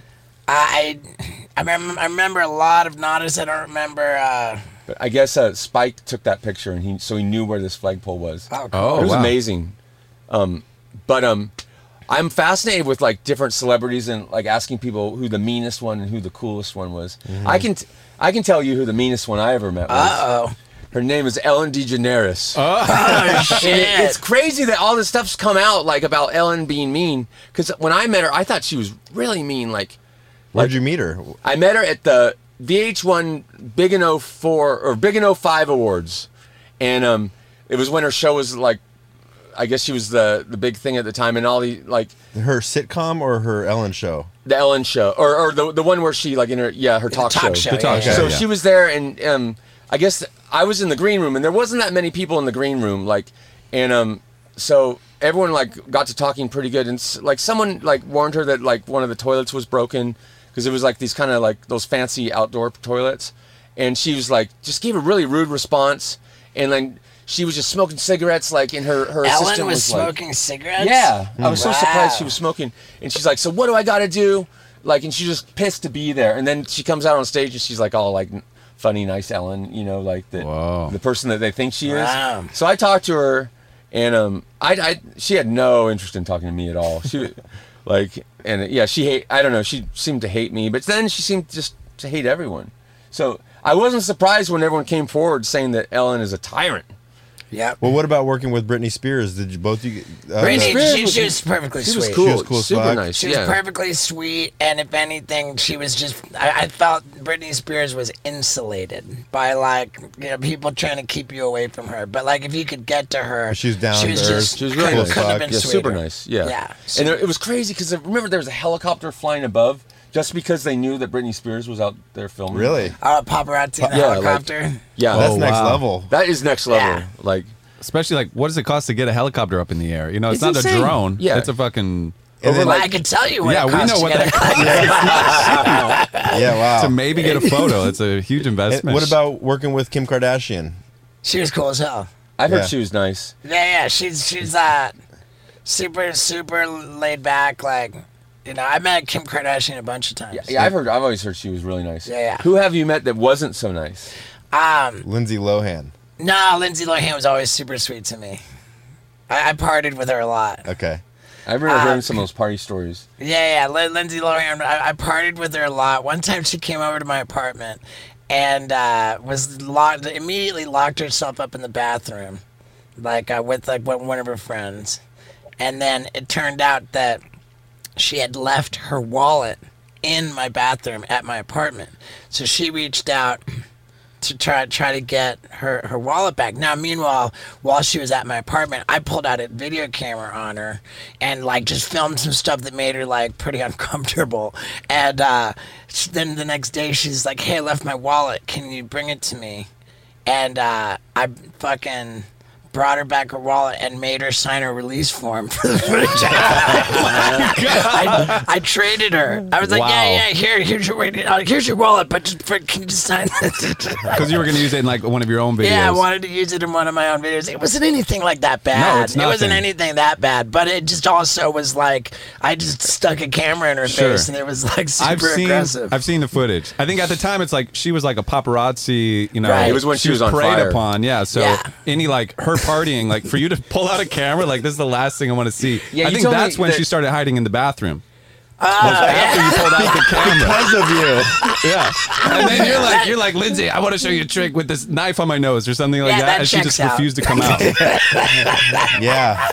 I, I remember, I remember a lot of Nadas. I don't remember. Uh, But I guess uh, Spike took that picture, and he so he knew where this flagpole was. oh, cool. Oh, it was wow. amazing. Um, but um, I'm fascinated with like different celebrities and like asking people who the meanest one and who the coolest one was. I can t- I can tell you who the meanest one I ever met was. Uh oh. Her name is Ellen DeGeneres. Oh And shit. it- it's crazy that all this stuff's come out like about Ellen being mean. Because when I met her, I thought she was really mean. Like Where'd you meet her? I met her at the V H one Big and oh four or Big and oh five awards, and um, it was when her show was like, I guess she was the the big thing at the time, and all the like Her sitcom or her Ellen show? the Ellen show or or the the one where she like in her yeah her talk, talk show. show, The talk yeah, show. So yeah. she was there, and um, I guess I was in the green room, and there wasn't that many people in the green room, like, and um, so everyone like got to talking pretty good, and s- like someone like warned her that like one of the toilets was broken because it was like these kind of like those fancy outdoor toilets, and she was like just gave a really rude response, and then she was just smoking cigarettes like in her her Ellen assistant was, was like, smoking cigarettes. yeah, I was so Wow. surprised she was smoking. And she's like, so what do I got to do? Like, and she's just pissed to be there. And then she comes out on stage and she's like, all like funny, nice Ellen, you know, like the Whoa. the person that they think she is. Wow. So I talked to her, and um, I, I she had no interest in talking to me at all. She, like, and yeah, she hate. I don't know. She seemed to hate me, but then she seemed just to hate everyone. So I wasn't surprised when everyone came forward saying that Ellen is a tyrant. Yep. Well, what about working with Britney Spears? Did you both you? Uh, Brittany, Spears she, was- she was perfectly She sweet. was cool. She was cool as super fuck. nice. She was yeah. perfectly sweet, and if anything, she was just. I, I felt Britney Spears was insulated by like you know people trying to keep you away from her. But like if you could get to her, She was down She to was earth. just. She was really couldn't, nice. couldn't have been Yeah, sweeter. super nice. Yeah. Yeah. And it, it was crazy because remember there was a helicopter flying above just because they knew that Britney Spears was out there filming. Really? Oh, paparazzi in the Yeah, like- helicopter. Yeah. That's Oh, next wow. level. That is next level. Yeah. Like Especially like, what does it cost to get a helicopter up in the air? You know, it's, It's not insane. a drone. Yeah. It's a fucking. And then, Well, like, I could tell you what Yeah, it we costs know to what get that- a yeah, wow. To maybe get a photo. It's a huge And investment. what about working with Kim Kardashian? She was cool as hell. I heard Yeah. she was nice. Yeah, yeah. She's she's uh super, super laid back. Like, you know, I met Kim Kardashian a bunch of times. Yeah, yeah, I've heard. I've always heard she was really nice. Yeah, yeah. Who have you met that wasn't so nice? Um, Lindsay Lohan. no, Lindsay Lohan was always super sweet to me. I, I partied with her a lot. Okay. I remember Uh, hearing some of those party stories. Yeah, yeah, Lin- Lindsay Lohan. I, I partied with her a lot. One time she came over to my apartment and uh, was locked. Immediately locked herself up in the bathroom, like uh, with like one one of her friends. And then it turned out that she had left her wallet in my bathroom at my apartment. So she reached out to try try to get her, her wallet back. Now, meanwhile, while she was at my apartment, I pulled out a video camera on her and like just filmed some stuff that made her like pretty uncomfortable. And uh, sh- then the next day, she's like, "Hey, I left my wallet. Can you bring it to me?" And uh, I fucking brought her back her wallet and made her sign a release form for the footage. I, I traded her. I was like, Wow. yeah, yeah, here, here's your uh, here's your wallet, but just for, can you just sign this? Because you were going to use it in like one of your own videos. Yeah, I wanted to use it in one of my own videos. It wasn't anything like that bad. No, it's It wasn't nothing. anything that bad, but it just also was like I just stuck a camera in her Sure. face, and it was like super I've seen, aggressive. I've seen the footage. I think at the time it's like she was like a paparazzi, you know. Right. It was when she was on preyed fire. upon. Yeah. So Yeah. any like her partying, like for you to pull out a camera, like this is the last thing I want to see. Yeah, I you think told me that's when that- she started hiding in the bathroom. Uh, After you pulled out the camera. Because of you. Yeah. And then you're like, you're like, Lindsay, I want to show you a trick with this knife on my nose or something like Yeah, that. that and she checks just out. refused to come out. Yeah.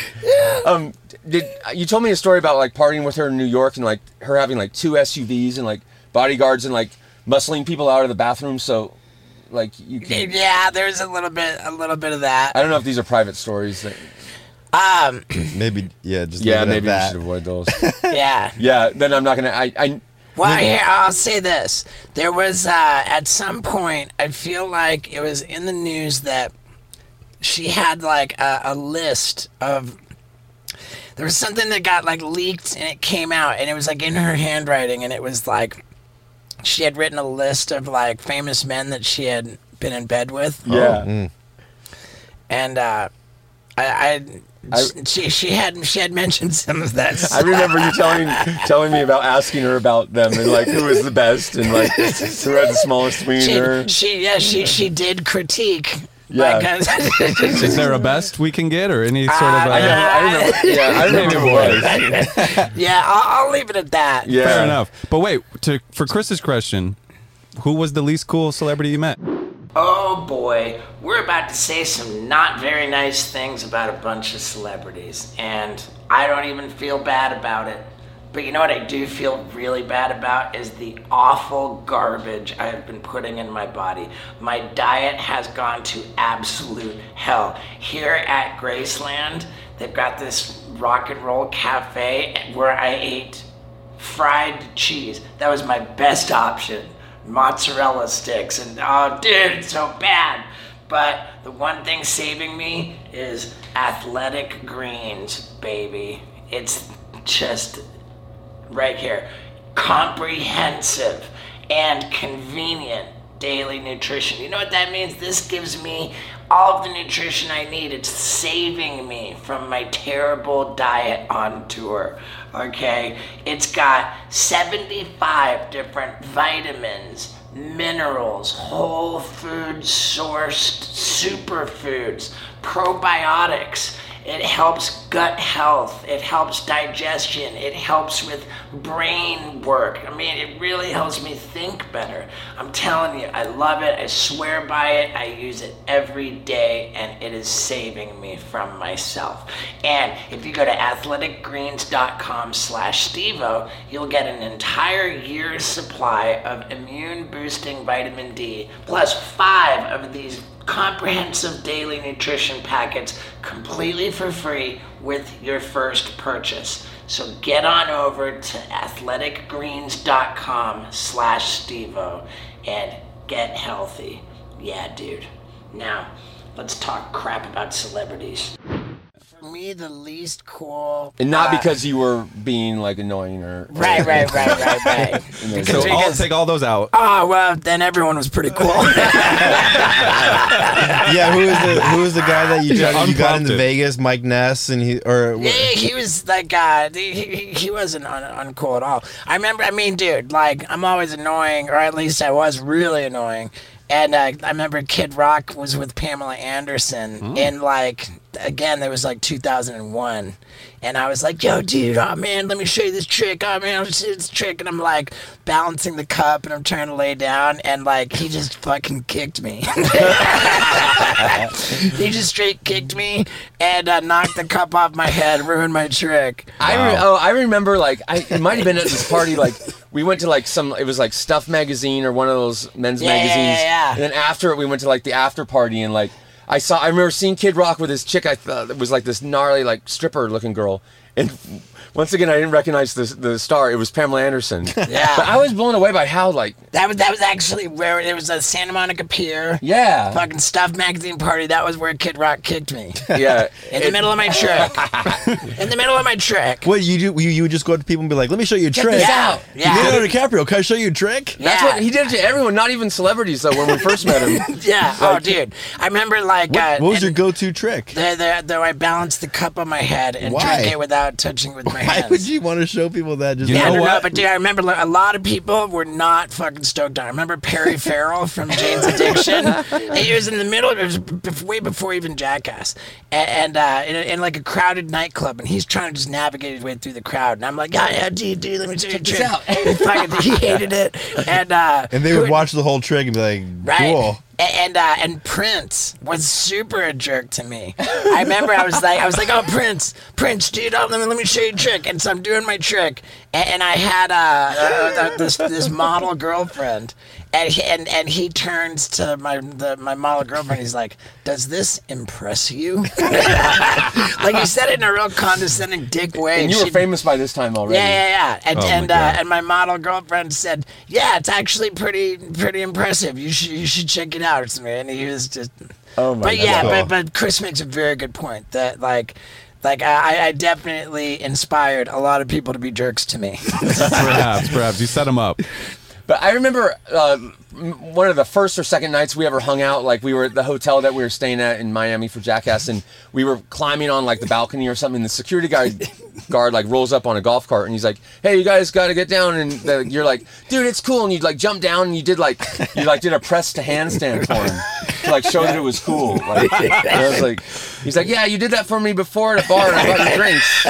Um, did you told me a story about like partying with her in New York and like her having like two S U Vs and like bodyguards and like muscling people out of the bathroom so like you can. yeah, there's a little bit, a little bit of that. I don't know if these are private stories. That, Um, Maybe, yeah, just yeah, leave it maybe we at should that. avoid those. yeah. Yeah, then I'm not gonna. I. I Well, here, I'll say this. There was, uh, at some point, I feel like it was in the news that she had, like, a, a list of... There was something that got, like, leaked, and it came out, and it was, like, in her handwriting, and it was, like, she had written a list of, like, famous men that she had been in bed with. yeah. And, uh, I... I I- she she had she had mentioned some of that. I remember you telling telling me about asking her about them and like who was the best and like who had the smallest wiener. She, she yeah she she did critique. Yeah. Like, Is there a best we can get or any sort of? Uh, Uh, I, know, I remember. Yeah, I remember who it was. yeah, I'll, I'll leave it at that. Yeah. Fair enough. But wait, to for Chris's question, who was the least cool celebrity you met? Oh boy, we're about to say some not very nice things about a bunch of celebrities, and I don't even feel bad about it. But you know what I do feel really bad about is the awful garbage I have been putting in my body. My diet has gone to absolute hell. Here at Graceland, they've got this rock and roll cafe where I ate fried cheese. That was my best option. Mozzarella sticks, and oh dude, it's so bad. But the one thing saving me is Athletic Greens, baby. It's just right here. Comprehensive and convenient daily nutrition. You know what that means? This gives me all of the nutrition I need. It's saving me from my terrible diet on tour. Okay? It's got seventy-five different vitamins, minerals, whole food sourced superfoods, probiotics. It helps gut health. It helps digestion. It helps with brain work. I mean, it really helps me think better. I'm telling you, I love it. I swear by it. I use it every day, and it is saving me from myself. And if you go to athleticgreens.com slash Stevo, you'll get an entire year's supply of immune-boosting vitamin D, plus five of these comprehensive daily nutrition packets completely for free with your first purchase. So get on over to athleticgreens.com slash Stevo and get healthy. Yeah, dude. Now, let's talk crap about celebrities. me the least cool. And not uh, because you were being like annoying or. Right, right, right, right, right. So Because- I'll because- take all those out. Oh, well, then everyone was pretty cool. Yeah, who is the who is the guy that you Yeah, tried, you got into unprompted. Vegas? Mike Ness and he or Yeah, he was like, uh, he, he, he wasn't un- uncool at all. I remember, I mean, dude, like, I'm always annoying, or at least I was really annoying. And uh, I remember Kid Rock was with Pamela Anderson in, like, again, there was like two thousand one. And I was like, yo, dude, oh, man, let me show you this trick. Oh, man, I'll show you this trick. And I'm, like, balancing the cup, and I'm trying to lay down. And, like, he just fucking kicked me. He just straight kicked me and uh, knocked the cup off my head, ruined my trick. I re- oh I remember like I it might have been at this party like we went to like some it was like Stuff magazine or one of those men's Yeah, yeah, magazines yeah, yeah. and then after it we went to like the after party and like I saw I remember seeing Kid Rock with his chick I thought it was like this gnarly like stripper looking girl and once again I didn't recognize the the star it was Pamela Anderson. Yeah. But I was blown away by how like That was that was actually where there was a Santa Monica Pier. yeah Fucking Stuff magazine party. That was where Kid Rock kicked me. yeah In the middle of my trick. In the middle of my trick. what you do? You, you would just go up to people and be like, "Let me show you a trick." this out. Yeah. Leonardo DiCaprio, can I show you a trick? that's Yeah. what he did to everyone not even celebrities though when we first met him. Yeah. Oh, dude. I remember like. What, uh, what was your and go-to trick? There, there, there, I balanced the cup on my head and Why? drank it without touching it with my Why hands. would you want to show people that? Just You Yeah, know I don't know, what? but dude, I remember like, a lot of people were not fucking stoked on it. I remember Perry Farrell from Jane's Addiction. He was in the middle, it was bef- way before even Jackass, and, and uh, in, a, in like a crowded nightclub, and he's trying to just navigate his way through the crowd, and I'm like, yeah, yeah, dude, dude, let me show you a this trick. out. He fucking, he hated it, and uh, and they would watch the whole trick and be like, Right. "Cool." A- And uh, and Prince was super a jerk to me. I remember I was like I was like, oh Prince, Prince, dude, oh, let me let me show you a trick. And so I'm doing my trick, and, and I had uh, uh, this this model girlfriend, and he, and and he turns to my the, my model girlfriend. He's like, does this impress you? Like he said it in a real condescending dick way. And you were she- famous by this time already. yeah, yeah, yeah. And Oh, my and uh, God. and my model girlfriend said, "Yeah, it's actually pretty pretty impressive. You should you should check it out." It's me, and he was just. Oh my But God. yeah, Cool. but but Chris makes a very good point that like. Like I, I definitely inspired a lot of people to be jerks to me. Perhaps, perhaps you set him up. But I remember uh, m- one of the first or second nights we ever hung out. Like we were at the hotel that we were staying at in Miami for Jackass, and we were climbing on like the balcony or something. And the security guard guard like rolls up on a golf cart, and he's like, "Hey, you guys got to get down." And the, you're like, "Dude, it's cool." And you like jump down, and you did like you like did a press to handstand for him to like show that it was cool. Like, and I was like, he's like, "Yeah, you did that for me before at a bar, and I bought you drinks."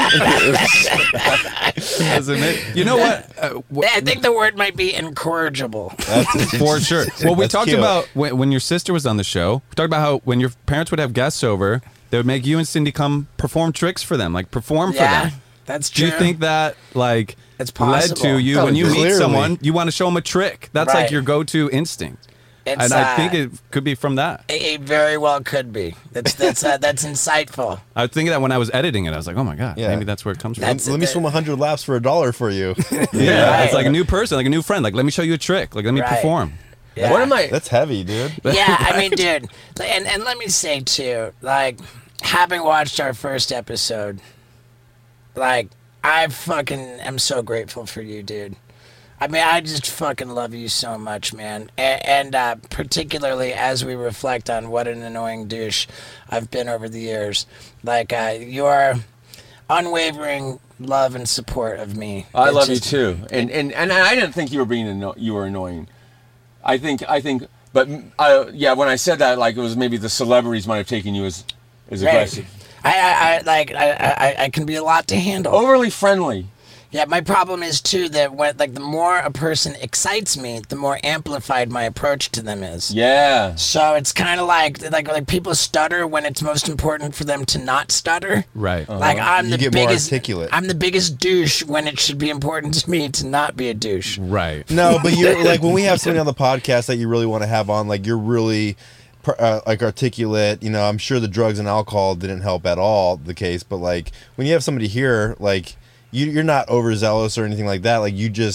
Doesn't it? You know what? Uh, wh- I think the word might be incorrigible. For sure. Well, we That's talked cute. about when, when your sister was on the show. We talked about how when your parents would have guests over, they would make you and Cindy come perform tricks for them, like perform for Yeah, them. that's Do true. you think that like It's led to possible. you Oh, when you meet clearly. someone, you want to show them a trick? That's Right. like your go-to instinct. It's, And I uh, think it could be from that. It, it very well could be. That's that's uh, that's insightful. I was thinking that when I was editing it, I was like, oh my god, Yeah. maybe that's where it comes from. That's- Let me swim a hundred laps for a dollar for you. Yeah, Right. it's like a new person, like a new friend. Like, let me show you a trick. Like, let me Right. perform. Yeah. One of my That's heavy, dude. Yeah, I mean, dude, and and let me say too, like having watched our first episode, like I fucking am so grateful for you, dude. I mean, I just fucking love you so much, man. And, and uh, particularly as we reflect on what an annoying douche I've been over the years, like uh, your unwavering love and support of me. I It's love just- you too, and and and I didn't think you were being anno- you were annoying. I think I think, but uh, yeah, when I said that, like it was maybe the celebrities might have taken you as as Right. aggressive, I, I, I like I, I, I can be a lot to handle. overly friendly. Yeah, my problem is too that when like the more a person excites me, the more amplified my approach to them is. Yeah, So it's kind of like like like people stutter when it's most important for them to not stutter. Right. Like I'm You the get more biggest articulate. I'm the biggest douche when it should be important to me to not be a douche. Right. No, but you're like when we have somebody on the podcast that you really want to have on, like you're really per- uh, like articulate. You know, I'm sure the drugs and alcohol didn't help at all the case, but like when you have somebody here, like you, you're not overzealous or anything like that. Like you just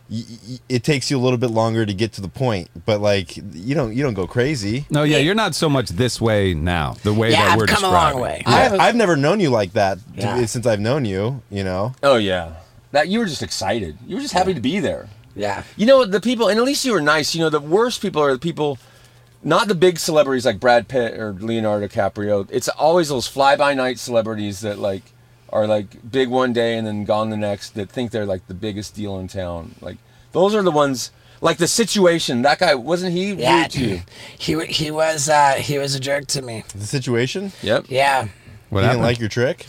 y- y- it takes you a little bit longer to get to the point, but like you don't you don't go crazy. No, yeah, you're not so much this way now. The way Yeah, that I've we're come a describing. long way. I, I've never known you like that to- Yeah. since I've known you. You know, Oh yeah, that you were just excited. You were just happy to be there. Yeah. You know, the people, and at least you were nice. You know, the worst people are the people, not the big celebrities like Brad Pitt or Leonardo DiCaprio. It's always those fly-by-night celebrities that like are like big one day and then gone the next, that think they're like the biggest deal in town. Like those are the ones. Like The Situation. That guy, wasn't he Yeah. rude to you? He wa- he was uh, he was a jerk to me. the situation. Yep. Yeah. What You didn't happened? like your trick.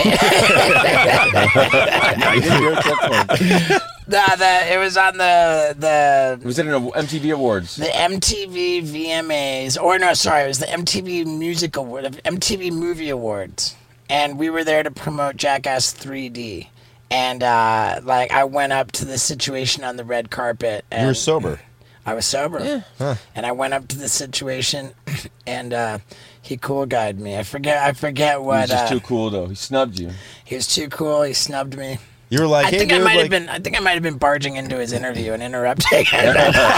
The, the it was on the the Was it in M T V Awards? the M T V V M As, or no, sorry, it was the M T V Music Award, M T V Movie Awards, and we were there to promote Jackass three D. And uh, like I went up to the situation on the red carpet. And You were sober. I was sober. Huh. And I went up to the situation, and uh, he cool guyed me. I forget. I forget He was what. just Uh, too cool, though. He snubbed you. he was too cool. He snubbed me. You were like, I hey, think dude, I might like, have been. I think I might have been barging into his interview and interrupting. And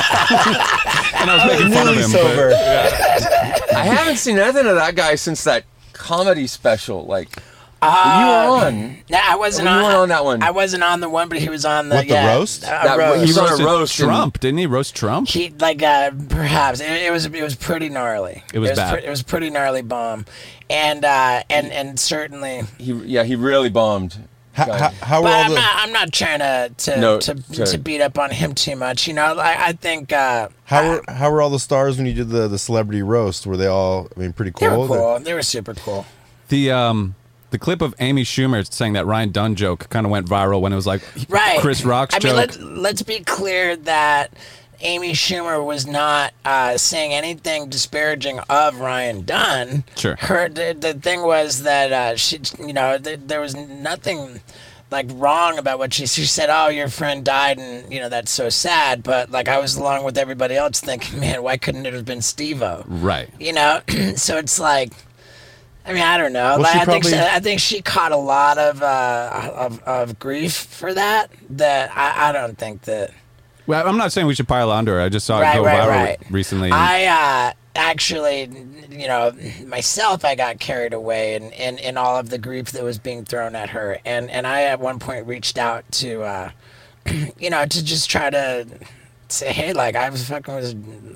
I was making fun of really him. sober. I haven't seen anything of that guy since that comedy special. Like, Uh, you were on. No, I wasn't You on, weren't on that one. I wasn't on the one, but he was on the What, the yeah, roast? Uh, That- roast. he He was on a roasted roast and- Trump, didn't he? Roast Trump? He like uh, perhaps it, it was it was pretty gnarly. It was it was, bad. pre- it was pretty gnarly bomb, and uh, and and certainly. He, yeah, he really bombed. How, how, how were But all I'm the? not. I'm not trying to to, No, to, to- to beat up on him too much. You know, I, I think uh, How I- were how were all the stars when you did the the celebrity roast? Were they all? I mean, pretty they cool. were cool. They were super cool. The um the clip of Amy Schumer saying that Ryan Dunn joke kind of went viral when it was like Right. Chris Rock's I joke. mean, let, let's be clear that Amy Schumer was not uh, saying anything disparaging of Ryan Dunn. Sure. Her the, the thing was that uh, she, you know, th- there was nothing like wrong about what she she said. Oh, your friend died, and you know that's so sad. But like I was along with everybody else thinking, man, why couldn't it have been Steve-O? Right. You know, so it's like. I mean, I don't know. Well, Like, she I think probably- she, I think she caught a lot of uh, of, of grief for that. That I, I don't think that. Well, I'm not saying we should pile onto her. I just saw it Right, go right, viral right. recently. and- I uh, actually, you know, myself, I got carried away in, in, in all of the grief that was being thrown at her, and and I at one point reached out to, uh, you know, to just try to say, hey, like I was fucking was.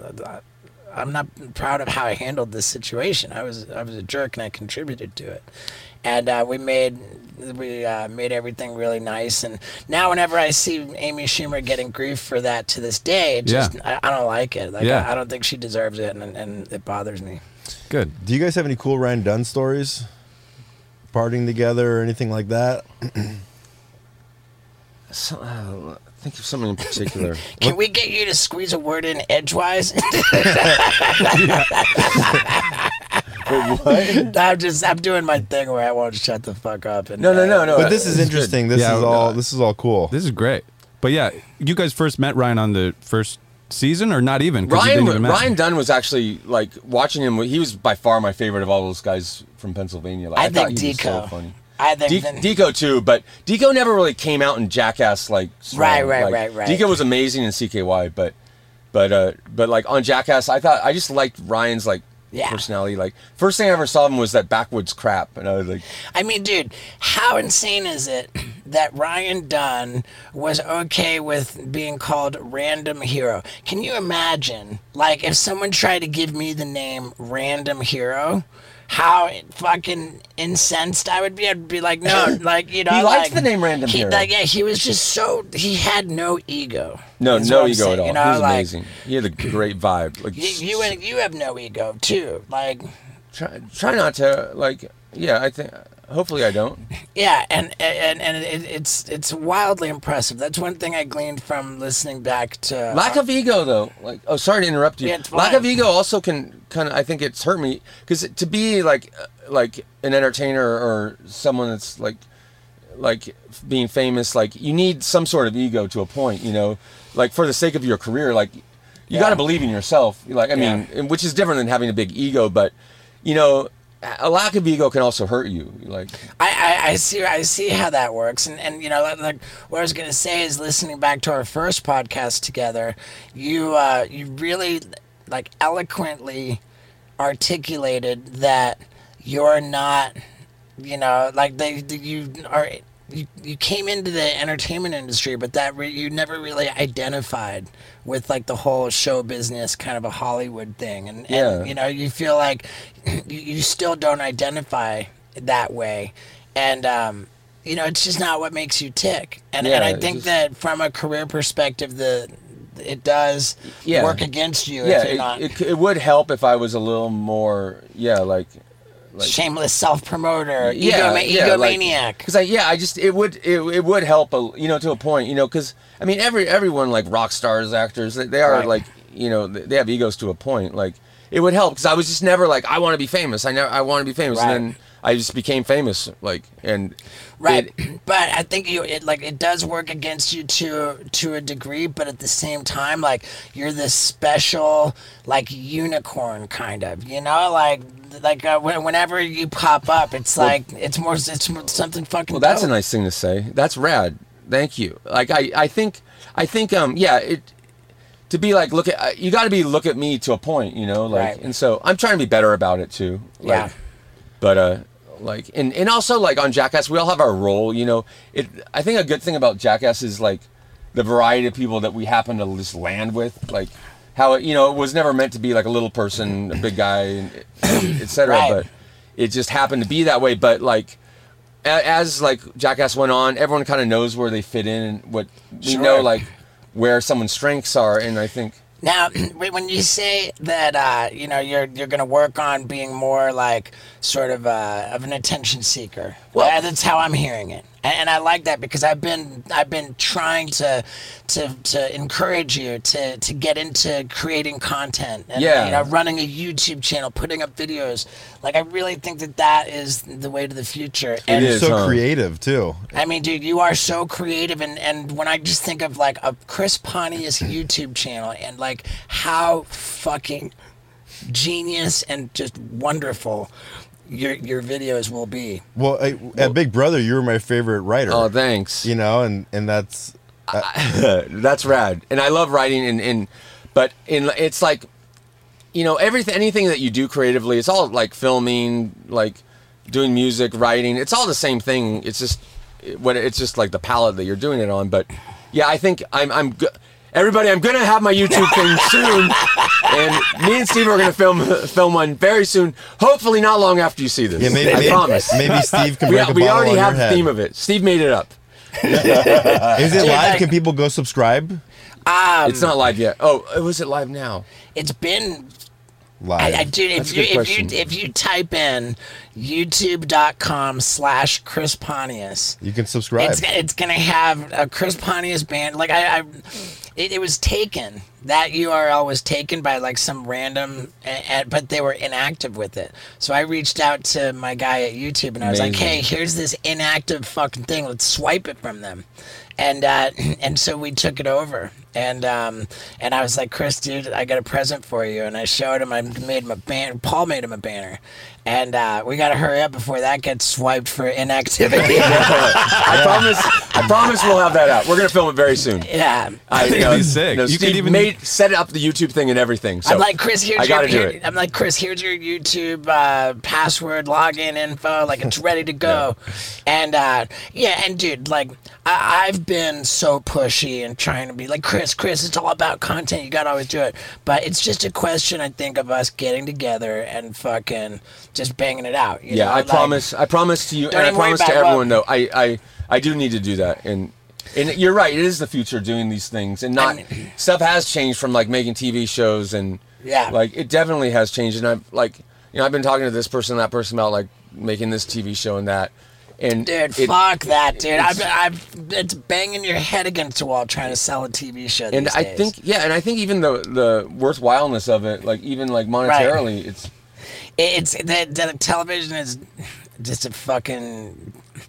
I'm not proud of how I handled this situation. I was I was a jerk and I contributed to it, and uh, we made we uh, made everything really nice. And now whenever I see Amy Schumer getting grief for that to this day, it just Yeah. I, I don't like it. Like Yeah. I, I don't think she deserves it, and, and it bothers me. Good. Do you guys have any cool Ryan Dunn stories? Partying together or anything like that? So, uh, think of something in particular. Can we get you to squeeze a word in edgewise? what? I'm just I'm doing my thing where I won't shut the fuck up. And, No, no, no, no. But this is it's interesting. good. This Yeah, is all. uh, This is all cool. This is great. But yeah, you guys first met Ryan on the first season, or not even? 'Cause you Ryan didn't even met Ryan him. Dunn was actually like watching him. He was by far my favorite of all those guys from Pennsylvania. Like, I I, thought think he was so Deco. funny. I think De- then- Deco too, but Deco never really came out in Jackass like strong. Right, right, Like, right, right. Deco was amazing in C K Y, but but uh but like on Jackass, I thought I just liked Ryan's like Yeah. personality. Like first thing I ever saw him was that backwoods crap, and I was like, I mean, dude, how insane is it that Ryan Dunn was okay with being called Random Hero? Can you imagine, like, if someone tried to give me the name Random Hero, how fucking incensed I would be? I'd be like, no, like, you know, He likes like, the name Random he, Hero. Like, yeah, he was just so, he had no ego. no, is no what I'm ego saying, at all. you know, he was like, amazing. He had a great vibe. Like You, you, and- you have no ego, too. Like, try, try not to like. Yeah, I think. Hopefully, I don't. yeah, and and and it, it's it's wildly impressive. That's one thing I gleaned from listening back to Lack of ego, though. Like, oh, sorry to interrupt you. Yeah, it's Lack fine. of ego also can kind of. I think it's hurt me because to be like, uh, like an entertainer or someone that's like, like being famous, like you need some sort of ego to a point. You know, like for the sake of your career, like you Yeah. got to believe in yourself. Like, I mean, Yeah. and which is different than having a big ego, but you know. a lack of ego can also hurt you. Like I, I, I see I see how that works, and and you know like, like what I was gonna say is listening back to our first podcast together, you uh, you really like eloquently articulated that you're not, you know, like they you are. You, you came into the entertainment industry, but that re- you never really identified with like the whole show business kind of a Hollywood thing, and, Yeah. and you know you feel like you, you still don't identify that way, and um, you know it's just not what makes you tick. And Yeah, and I it's think just- that from a career perspective, the it does Yeah. work against you yeah, if you're it, not it, it would help if I was a little more yeah like. like shameless self promoter, yeah, egoma- yeah, egomaniac. Because I yeah, I just it would it, it would help a, you know to a point, you know, because I mean every everyone like rock stars, actors, they, they are Right. like you know they they have egos to a point. Like it would help because I was just never like I want to be famous. I never I want to be famous, Right. and then I just became famous. Like and Right, it- but I think you it like it does work against you to to a degree, but at the same time, like you're this special like unicorn kind of, you know, like like uh, when- whenever you pop up, it's like it's more it's more- something fucking. Well, that's a dope. nice thing to say. That's rad. Thank you. Like I, I think, I think, um, yeah, it to be like look at you got to be look at me to a point, you know, like, Right. and so I'm trying to be better about it too. Like, Yeah. But uh, like, and and also like on Jackass, we all have our role, you know. It. I think a good thing about Jackass is like the variety of people that we happen to just land with, like. How it, you know, it was never meant to be like a little person, a big guy, and, et cetera. Right. But it just happened to be that way. But like, a- as like Jackass went on, everyone kind of knows where they fit in and what we Sure. know, like where someone's strengths are. And I think Now, when you say that, uh, you know, you're you're gonna work on being more like sort of uh, of an attention seeker. Well- Well, that's how I'm hearing it, and, and I like that because I've been I've been trying to to to encourage you to to get into creating content and Yeah. you know running a YouTube channel, putting up videos. Like I really think that that is the way to the future. And is. so huh? creative too. I mean, dude, you are so creative, and, and when I just think of like a Chris Pontius YouTube channel and like how fucking genius and just wonderful your your videos will be. Well, I, at Big Brother, you were my favorite writer. oh, thanks. You know, and and that's That's rad, and I love writing. And, and but in it's like, you know, everything, anything that you do creatively, it's all like filming, like doing music, writing. It's all the same thing. It's just what it's just like the palette that you're doing it on. But yeah, I think I'm I'm go- everybody. I'm gonna have my YouTube thing soon, and me and Steve are gonna film film one very soon. Hopefully, not long after you see this. yeah. Maybe I maybe, promise. maybe Steve can We, break a we bottle already on have your the head. theme of it. Steve made it up. Is it Dude, live? like- Can people go subscribe? Um, It's not live yet. Oh, was it live now? it's been Live. I, I dude, That's if a you good if question. you if you type in youtube.com slash Chris Pontius, you can subscribe. It's it's gonna have a Chris Pontius band. Like I, I it, it was taken. That U R L was taken by like some random, uh, but they were inactive with it. So I reached out to my guy at YouTube and I was like, Amazing. "Hey, here's this inactive fucking thing. Let's swipe it from them." And uh, and so we took it over. And um, and I was like, "Chris, dude, I got a present for you." And I showed him. I made him a banner. Paul made him a banner. And uh, we got to hurry up before that gets swiped for inactivity. I promise. I promise we'll have that out. We're gonna film it very soon. Yeah. I think it'd be sick. No, You could Steve even- made set up the YouTube thing and everything. So I'm like, Chris, here's I your gotta do here- it. I'm like, Chris, here's your YouTube uh, password, login info, like it's ready to go. And uh, yeah, and dude, like I- I've been so pushy and trying to be like, Chris, Chris, it's all about content. You gotta always do it. But it's just a question, I think, of us getting together and fucking just banging it out. You yeah, know? I Like, promise. I promise to you, Don't and I even worry promise to about everyone what- though. I, I I do need to do that. And and you're right. It is the future doing these things, and not And- stuff has changed from like making T V shows and Yeah. like it definitely has changed. And I've like you know I've been talking to this person, that person about like making this T V show and that. And Dude, it- fuck that, dude. it's- I've, I've, it's banging your head against the wall trying to sell a T V show. and these I days. think yeah, and I think even the the worthwhileness of it, like even like monetarily, it's it's the, the television is just a fucking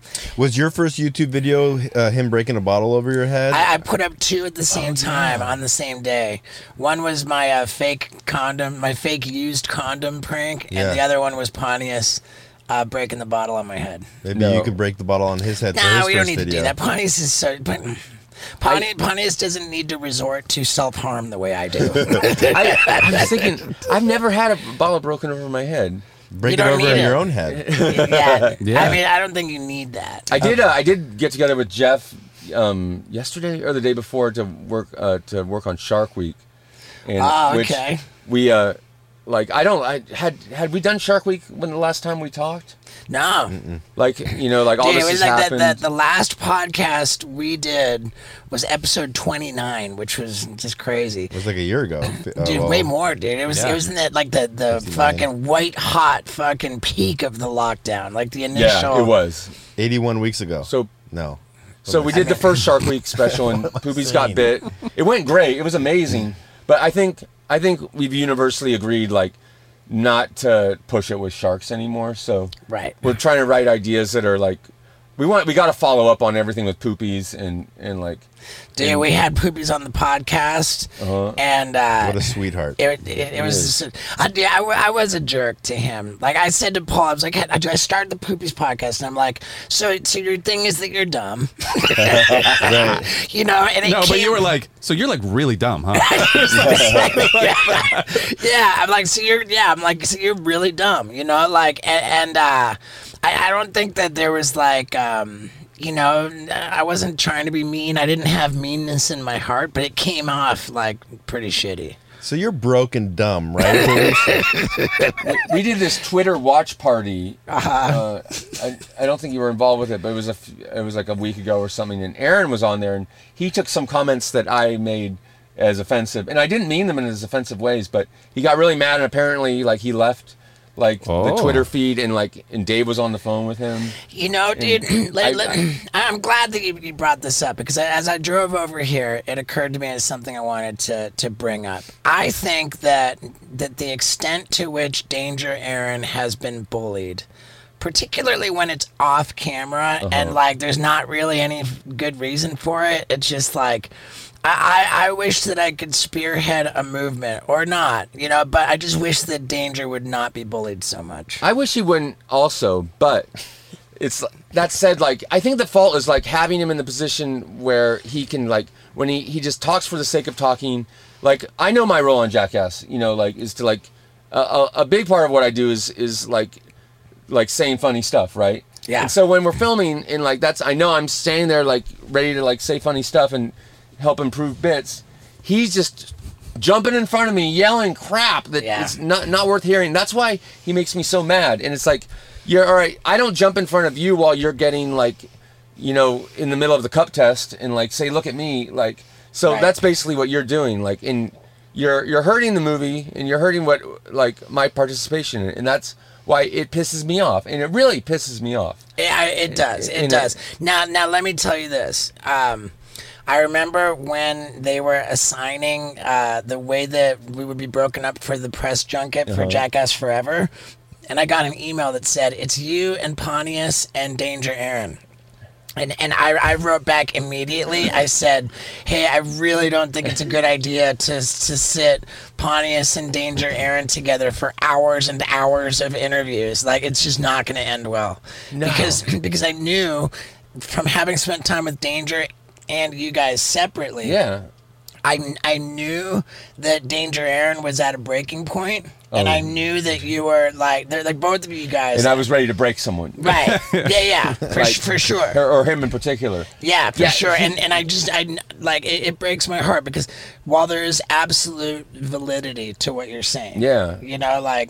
Was your first YouTube video uh, him breaking a bottle over your head? I, I put up two at the same oh, time yeah. on the same day. One was my uh, fake condom, my fake used condom prank, yeah. and the other one was Pontius uh, breaking the bottle on my head. Maybe no. you could break the bottle on his head. No, for his we don't first need video. to do that. Pontius is so. But, Pontius, Pontius doesn't need to resort to self-harm the way I do. I, I was thinking, I've never had a bottle broken over my head. Break it over in it. your own head. yeah. yeah, I mean, I don't think you need that. I did. Uh, I did get together with Jeff um, yesterday or the day before to work uh, to work on Shark Week. And oh, okay. Which we uh, like. I don't. I had had we done Shark Week when the last time we talked? No. Mm-mm. Like, you know, like all Dude, this it was has like happened. The, the, the last podcast we did was episode twenty-nine, which was just crazy. It was like a year ago. Dude, uh, well, way more, dude. It was yeah. it was in that like the, the fucking white hot fucking peak of the lockdown. Like the initial Yeah, it was. eighty-one weeks ago. So no. So we did the first Shark Week special and Poopies got bit. It went great. It was amazing. But I think I think we've universally agreed like not to push it with sharks anymore. So right. we're trying to write ideas that are like we want we got to follow up on everything with Poopies and and like dude and, we had Poopies on the podcast uh-huh. and uh what a sweetheart. it, it, it, it was just, I, yeah, I, I was a jerk to him. Like I said to Paul, I was like, I, I started the Poopies podcast and I'm like, so so your thing is that you're dumb. Right. You know, and it No, came, but you were like, so you're like really dumb, huh? yeah. yeah, I'm like, so you're, yeah, I'm like, so you're really dumb, you know, like, and, and uh, I, I don't think that there was like, um, you know, I wasn't trying to be mean. I didn't have meanness in my heart, but it came off like pretty shitty. So you're broke and dumb, right? we did this Twitter watch party. Uh-huh. Uh, I, I don't think you were involved with it, but it was a f- it was like a week ago or something. And Aaron was on there, and he took some comments that I made as offensive, and I didn't mean them in as offensive ways, but he got really mad, and apparently, like he left. Like oh. the Twitter feed, and like, and Dave was on the phone with him. You know, dude, And let, I- let, I'm glad that you, you brought this up because as I drove over here, it occurred to me as something I wanted to, to bring up. I think that that the extent to which Danger Aaron has been bullied, particularly when it's off camera Uh-huh. and like there's not really any good reason for it, it's just like. I, I wish that I could spearhead a movement, or not, you know, but I just wish that Danger would not be bullied so much. I wish he wouldn't also, but it's that said, like, I think the fault is like having him in the position where he can, like, when he, he just talks for the sake of talking. Like, I know my role on Jackass, you know, like, is to, like, a, a, a big part of what I do is, is like, like saying funny stuff, right? Yeah. And so when we're filming, and, like, that's, I know I'm standing there, like, ready to, like, say funny stuff and help improve bits. He's just jumping in front of me, yelling crap that Yeah. it's not not worth hearing. That's why he makes me so mad. And it's like, you're all right. I don't jump in front of you while you're getting like, you know, in the middle of the cup test and like say, look at me. Like, so Right. that's basically what you're doing. Like, in you're you're hurting the movie and you're hurting what like my participation in it, and that's why it pisses me off. And it really pisses me off. Yeah, it does. It And does. it- Now, now let me tell you this. Um, I remember when they were assigning uh, the way that we would be broken up for the press junket for Uh-huh. Jackass Forever, and I got an email that said, it's you and Pontius and Danger Aaron. And and I, I wrote back immediately. I said, hey, I really don't think it's a good idea to to sit Pontius and Danger Aaron together for hours and hours of interviews. Like, it's just not going to end well. No. Because because I knew from having spent time with Danger and you guys separately, Yeah. I, I knew that Danger Aaron was at a breaking point, and Oh. I knew that you were like, they're like both of you guys. And I was ready to break someone. Right. Yeah, yeah, for, Like- for sure. Or, or him in particular. Yeah, for Yeah, sure. he- And and I just I like it, it breaks my heart because while there is absolute validity to what you're saying, Yeah. you know, like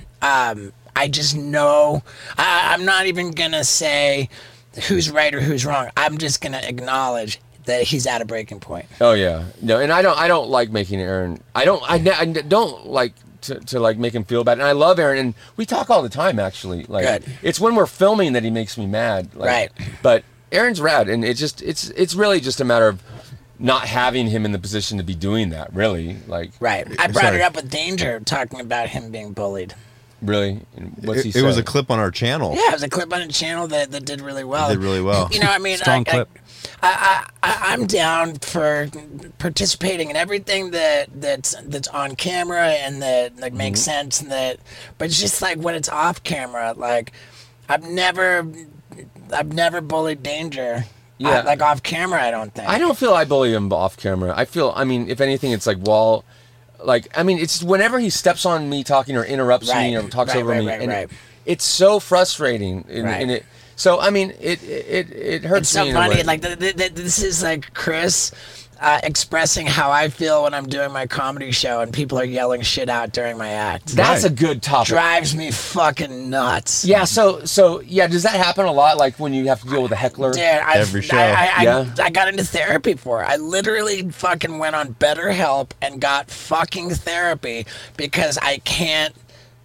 um, I just know I, I'm not even gonna say who's right or who's wrong. I'm just gonna acknowledge that he's at a breaking point. Oh yeah, no, and I don't, I don't like making Aaron. I don't, I, ne- I don't like to, to like make him feel bad. And I love Aaron, and we talk all the time. Actually, like Good. it's when we're filming that he makes me mad. Like, Right. But Aaron's rad, and it just, it's, it's really just a matter of not having him in the position to be doing that. Really, like Right. I brought sorry. it up with Danger, talking about him being bullied. Really? What's he It, say? it was a clip on our channel. Yeah, it was a clip on a channel that, that did really well. It did really well. You know, I mean, Strong I, clip. I, I, I, I'm down for participating in everything that that's that's on camera and that like makes Mm-hmm. sense and that, but it's just like when it's off camera, like I've never, I've never bullied Danger. Yeah. uh, like off camera, I don't think. I don't feel I bully him off camera. I feel, I mean, if anything, it's like wall, like, I mean, it's whenever he steps on me talking or interrupts me Right, or talks right, over right, me, right, and right. It, it's so frustrating. And, Right. and it, so I mean, it it it hurts It's so me. in a funny. way. Like th- th- th- this is like Chris uh, expressing how I feel when I'm doing my comedy show and people are yelling shit out during my act. That's Right. a good topic. Drives me fucking nuts. Yeah. So so yeah. Does that happen a lot? Like when you have to deal with a heckler? Dude, I've, Every show. I, I, I, Yeah. I got into therapy for it. I literally fucking went on BetterHelp and got fucking therapy because I can't.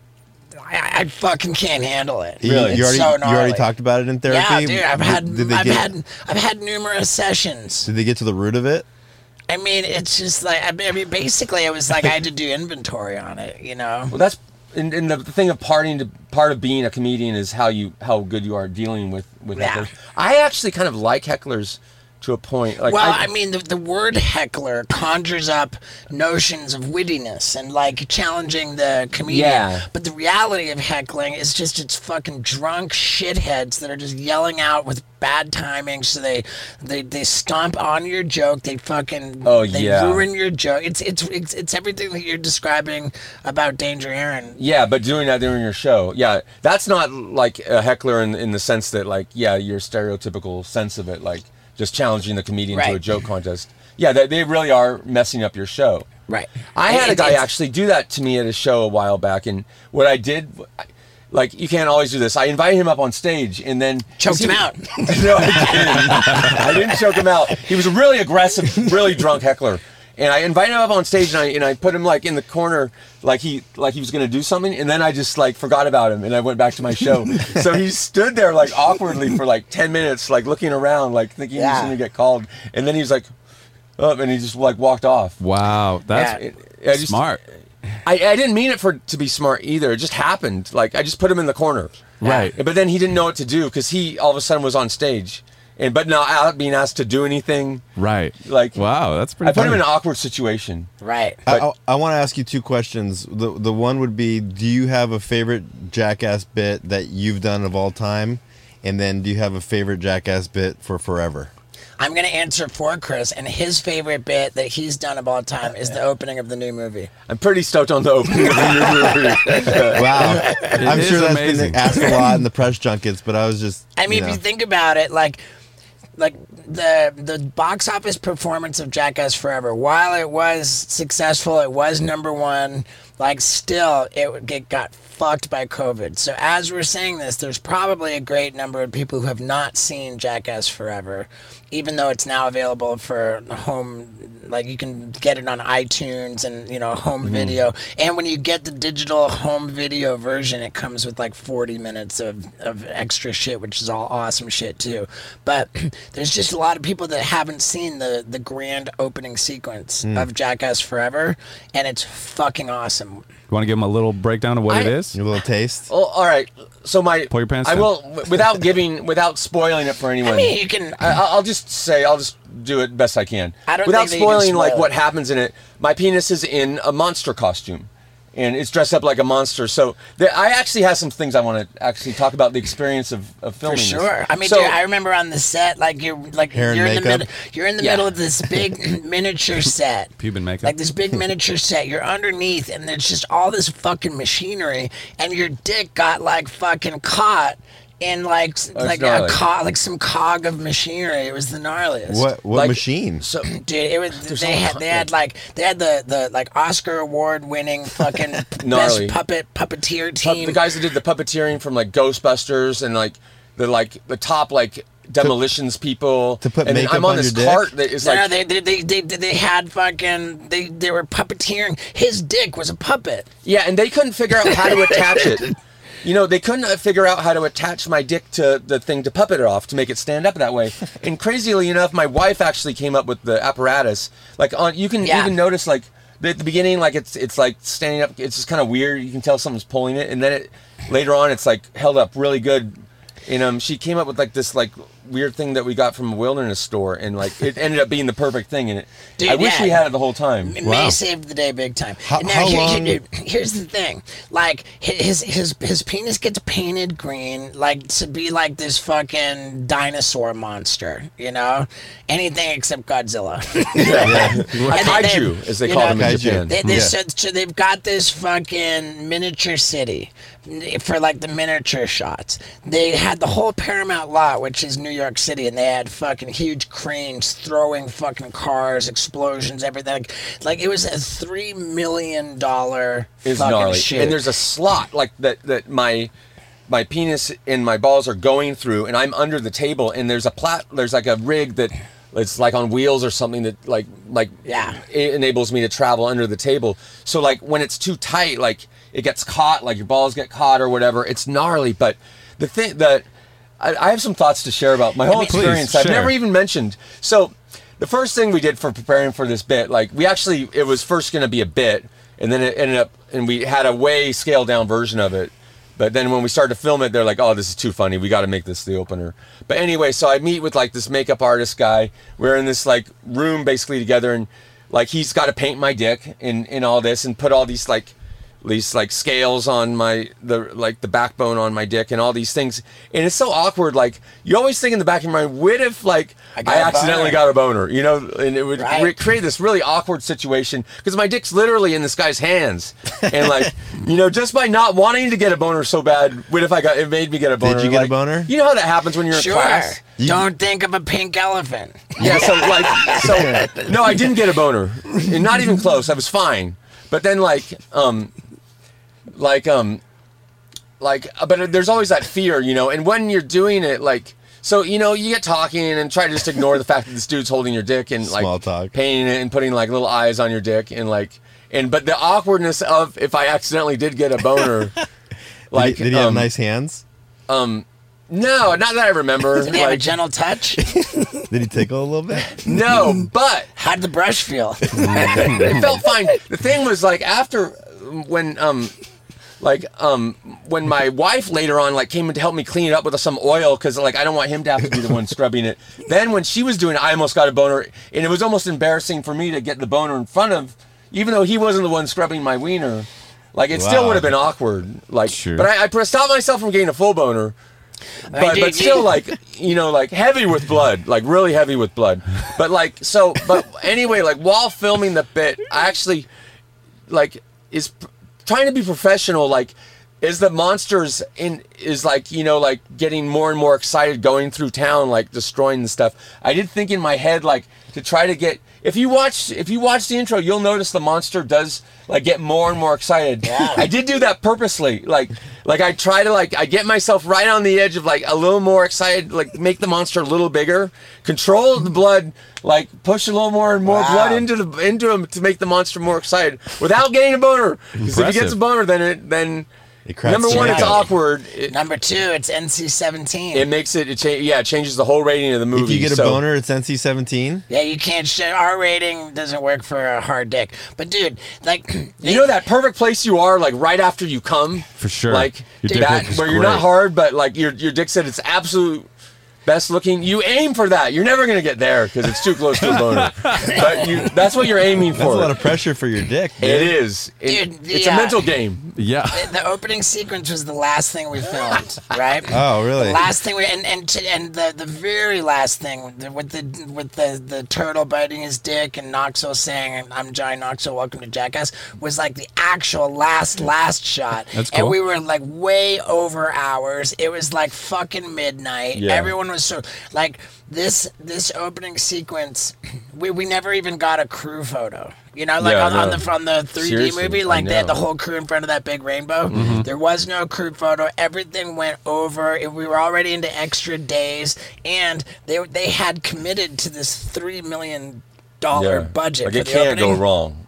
I, I fucking can't handle it. You- Really? You, It's already, so you already gnarly. talked about it in therapy? Yeah, dude. I've had, Did, did they I've get, had, I've had numerous sessions. Did they get to the root of it? I mean, it's just like I mean, I mean, basically, it was like I had to do inventory on it. You know. Well, that's and, and the thing of parting to part of being a comedian is how you how good you are dealing with with Yeah. hecklers. I actually kind of like hecklers to a point. Like Well, I, I, mean, the, the word heckler conjures up notions of wittiness and like challenging the comedian. Yeah. But the reality of heckling is just it's fucking drunk shitheads that are just yelling out with bad timing. So they they, they stomp on your joke. They fucking Oh, they yeah. ruin your joke. It's it's it's it's everything that you're describing about Danger Aaron. Yeah, but doing that during your show, yeah, that's not like a heckler in in the sense that like yeah, your stereotypical sense of it, like just challenging the comedian to a Right. joke contest. Yeah, they, they really are messing up your show. Right. I had a It- guy it's- actually do that to me at a show a while back, and what I did, like you can't always do this. I invited him up on stage, and then Choked him he- out. No, I didn't. I didn't choke him out. He was a really aggressive, really drunk heckler. And I invited him up on stage, and I and I put him like in the corner, like he like he was gonna do something, and then I just like forgot about him, and I went back to my show. So he stood there like awkwardly for like ten minutes, like looking around, like thinking he was Yeah. gonna get called, and then he was like, up, and he just like walked off. Wow, that's Yeah. It- I just- smart. I, I didn't mean it for to be smart either. It just happened. Like I just put him in the corner, Right. But then he didn't know what to do because he all of a sudden was on stage, and but not out being asked to do anything. Right. Like wow, that's pretty I put him in funny. an awkward situation. Right. I, I, I want to ask you two questions. The the one would be, do you have a favorite Jackass bit that you've done of all time? And then do you have a favorite Jackass bit for forever? I'm going to answer for Chris, and his favorite bit that he's done of all time is the opening of the new movie. I'm pretty stoked on the opening of the new movie. Wow. I'm is sure that's amazing. been asked a lot in the press junkets, but I was just. I mean, you know. if you think about it, like, like the the box office performance of Jackass Forever, while it was successful, it was number one. Like, still, it, it got fucked by COVID. So as we're saying this, there's probably a great number of people who have not seen Jackass Forever, even though it's now available for home. Like, you can get it on iTunes and, you know, home video. And when you get the digital home video version, it comes with like forty minutes of, of extra shit, which is all awesome shit too. But there's just a lot of people that haven't seen the, the grand opening sequence of Jackass Forever, and it's fucking awesome. You want to give him a little breakdown of what I- it is? Your little taste? Well, all right. So my Pull your pants I down. will w- without giving without spoiling it for anyone. I mean, you can. I, I'll I'll just say I'll just do it best I can. I don't without think that you can spoiling like spoil what it. happens in it. My penis is in a monster costume, and it's dressed up like a monster. So there, I actually have some things I want to actually talk about the experience of, of For filming. this. sure. I mean, So- dude, I remember on the set, like you're like Hair and you're in the makeup? middle. You're in the Yeah. middle of this big miniature set. Pubic makeup. Like this big miniature set. You're underneath, and there's just all this fucking machinery, and your dick got like fucking caught in like s- Oh, it's like a gnarly. cog, like some cog of machinery. It was the gnarliest. What what Like- machine? So Dude, it was. There's They all had. ki- They had like. They had the the like Oscar award winning fucking Gnarly. best puppet puppeteer pu- team. the guys that did the puppeteering from like Ghostbusters and like the like the top like demolitions people to put and then makeup I'm on, on this your dick? cart that is No, like no, they, they, they, they, they had fucking, they, they were puppeteering. His dick was a puppet. yeah, and they couldn't figure out how to attach it. You know, they couldn't uh, figure out how to attach my dick to the thing to puppet it off to make it stand up that way. And crazily enough, my wife actually came up with the apparatus. Like on, you can Yeah. even notice like at the beginning, like it's it's like standing up. It's just kind of weird. You can tell someone's pulling it, and then it, later on, it's like held up really good. And um, she came up with like this like weird thing that we got from a wilderness store, and like it ended up being the perfect thing. And it, Dude, I wish yeah. we had it the whole time. May Wow. saved the day big time. How- now, how here- long- here- here's the thing: like his his his penis gets painted green, like to be like this fucking dinosaur monster. You know, anything except Godzilla. Yeah. And then Kaiju, they- as they you call know, them in Kaiju. Japan. They, they, Yeah. so, so they've got this fucking miniature city for like the miniature shots. They had the whole Paramount lot, which is New York City, and they had fucking huge cranes throwing fucking cars, explosions, everything. Like it was a three million dollar It's fucking gnarly. shoot. And there's a slot like that that my my penis and my balls are going through, and I'm under the table, and there's a plat there's like a rig that it's like on wheels or something that like like Yeah. it enables me to travel under the table. So like when it's too tight, like it gets caught, like your balls get caught or whatever. It's gnarly. But the thing that I, I have some thoughts to share about my whole Please, experience. I've share. never even mentioned. So the first thing we did for preparing for this bit, like we actually, it was first going to be a bit, and then it ended up, and we had a way scaled down version of it. But then when we started to film it, they're like, oh, this is too funny. We got to make this the opener. But anyway, so I meet with like this makeup artist guy. We're in this like room basically together, and like he's got to paint my dick in, in all this and put all these like these like scales on my the like the backbone on my dick and all these things. And it's so awkward. Like you always think in the back of your mind, what if like I I, got a accidentally boner. got a boner, you know? And it would Right. re- create this really awkward situation because my dick's literally in this guy's hands, and like you know, just by not wanting to get a boner so bad, what if I got it made me get a boner? you get a Like, boner? You know how that happens when you're Sure. in class. Don't think of a pink elephant. Yeah, so like, so no, I didn't get a boner, and not even close. I was fine, but then like, um, like, um, like, but there's always that fear, you know. And when you're doing it, like, so you know, you get talking and try to just ignore the fact that this dude's holding your dick and like Small talk. painting it and putting like little eyes on your dick and like, and but the awkwardness of if I accidentally did get a boner, like, did he, did he have um, nice hands? no, not that I remember. Did he have a Like, gentle touch? Did he tickle a little bit? no, but. How'd the brush feel? It felt fine. The thing was like after when um like um when my wife later on like came in to help me clean it up with some oil because like I don't want him to have to be the one scrubbing it. Then when she was doing it, I almost got a boner, and it was almost embarrassing for me to get the boner in front of, even though he wasn't the one scrubbing my wiener. Like it still Wow. would have been awkward. Like, Sure. but I, I stopped myself from getting a full boner. But, dude, but still you- like you know like heavy with blood, like really heavy with blood. But like so but anyway, like while filming the bit, I actually like is p- trying to be professional, like is the monsters in is like you know like getting more and more excited going through town, like destroying the stuff. I did think in my head like to try to get, if you watch if you watch the intro, you'll notice the monster does like get more and more excited. Yeah. I did do that purposely. Like like I try to like I get myself right on the edge of like a little more excited, like make the monster a little bigger, control the blood, like push a little more and more Wow. blood into the into him to make the monster more excited without getting a boner. Because if he gets a Impressive. boner, then it then It cracks number you one, it's out. awkward. It, Number two, it's N C seventeen. it makes it, it cha- yeah, it changes the whole rating of the movie. If you get a so- boner, it's N C seventeen. Yeah, you can't. Sh- R rating doesn't work for a hard dick. But dude, like, You know that perfect place you are, like right after you come, For sure. like Your dick that, looks where you're not great. hard, but like your your dick said it's absolute best looking. You aim for that. You're never gonna get there because it's too close to a boner. But you, that's what you're aiming That's a for. lot of pressure for your dick. Dude. It is. It- Dude, it's yeah. a mental game. Yeah. the, the opening sequence was the last thing we filmed, right? Oh, really? The last thing we and and to, and the the very last thing with the with the the turtle biting his dick and Knoxville saying, "I'm Johnny Knoxville, welcome to Jackass," was like the actual last last shot. That's And cool. we were like way over hours. It was like fucking midnight. Yeah. Everyone was so like this this opening sequence. We we never even got a crew photo. You know, like Yeah, on, I on know. the from the three D Seriously, movie, I like they had the know. whole crew in front of that big rainbow. Mm-hmm. There was no crew photo. Everything went over. It- We were already into extra days, and they they had committed to this three million dollar Yeah. budget Like for it the can't opening. go wrong.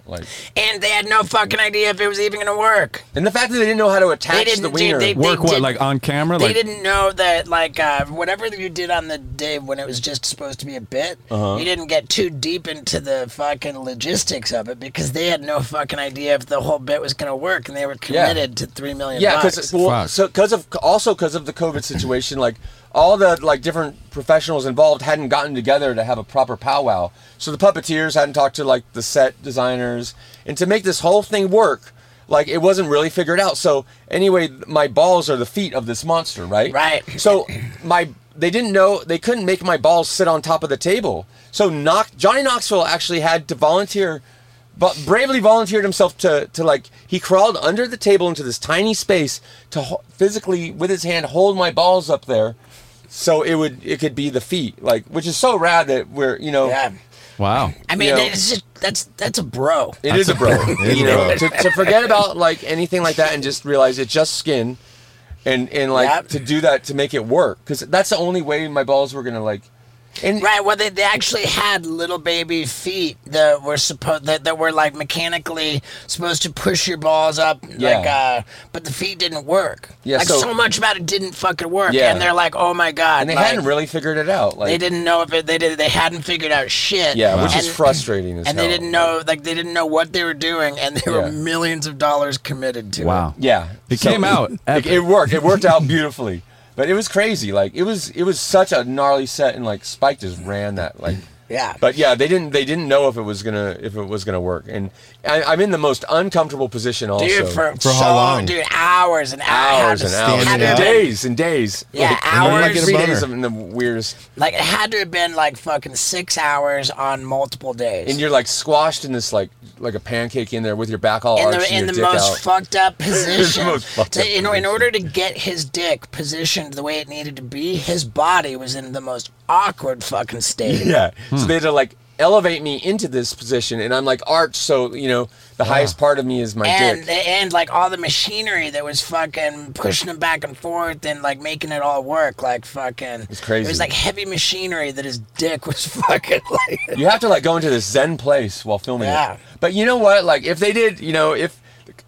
Like, And they had no fucking idea if it was even gonna work. and the fact that they didn't know how to attach didn't, the dude, wiener. they- Work what? did- Like on camera? They Like didn't know that, like, uh, whatever you did on the day when it was just supposed to be a bit, Uh-huh. you didn't get too deep into the fucking logistics of it because they had no fucking idea if the whole bit was gonna work, and they were Yeah. committed to three million. Yeah, bucks. because well, Fuck. so because of also because of the COVID situation, like all the like different professionals involved hadn't gotten together to have a proper powwow. So the puppeteers hadn't talked to like the set designers, and to make this whole thing work, like it wasn't really figured out. So anyway, my balls are the feet of this monster, right? Right. So my they didn't know they couldn't make my balls sit on top of the table. So Knox, Johnny Knoxville actually had to volunteer. But bravely volunteered himself to, to like, he crawled under the table into this tiny space to ho- physically, with his hand, hold my balls up there so it would, it could be the feet. Like, which is so rad that we're, you know, yeah. wow. I mean, You know- it's just, that's that's a bro. it is a bro. is you a know, bro. to, to forget about like anything like that and just realize it's just skin and, and like Yep. to do that, to make it work. Cause that's the only way my balls were going to like, and Right, well, they, they actually had little baby feet that were supposed that, that were like mechanically supposed to push your balls up, Yeah. like, uh, but the feet didn't work. Yeah, like so- so, much about it didn't fucking work, Yeah. and they're like, oh my god, and they like, hadn't really figured it out. Like, they didn't know if it, they did, they hadn't figured out shit. yeah, which and, is frustrating as And hell. they didn't know, like, they didn't know what they were doing, and they Yeah. were millions of dollars committed to Wow. it. Yeah, It So- came out. It, epic. it worked. It worked out beautifully, but it was crazy. Like it was, it was such a gnarly set, and like Spike just ran that. Like, Yeah. but yeah, they didn't, they didn't know if it was gonna, if it was gonna work. And I, I'm in the most uncomfortable position also. Dude, for, For so, how long? Dude, hours and hours hours. and hours, Standing and out. days and days. Yeah, like, hours. Like three Like a days boner. of in the weirdest. Like, it had to have been like fucking six hours on multiple days. And you're like squashed in this like, like a pancake in there with your back all in arched the and in your the dick most out. fucked up position. most fucked To- up in, in position. order to get his dick positioned the way it needed to be, his body was in the most awkward fucking state. Yeah. So they had to like elevate me into this position, and I'm like arched, so you know the highest part of me is my And dick. and like all the machinery that was fucking pushing him back and forth and like making it all work, like fucking. It's crazy. It was like heavy machinery that his dick was fucking like. You have to like go into this zen place while filming Yeah. it. But you know what? Like if they did, you know, if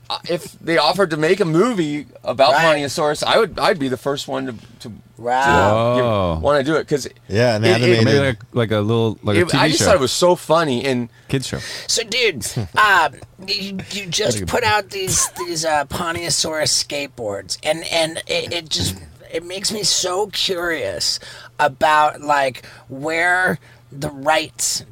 if they offered to make a movie about Right. Ponyosaurus, I would I'd be the first one to to, Wow. Oh. want to do it because Yeah, an It- it- animated. Maybe like, like a little like a T V I just show. thought it was so funny and Kids show. So, dude, um, you, you just put out these these uh, Ponyosaurus skateboards, and and it, it just it makes me so curious about like where the rights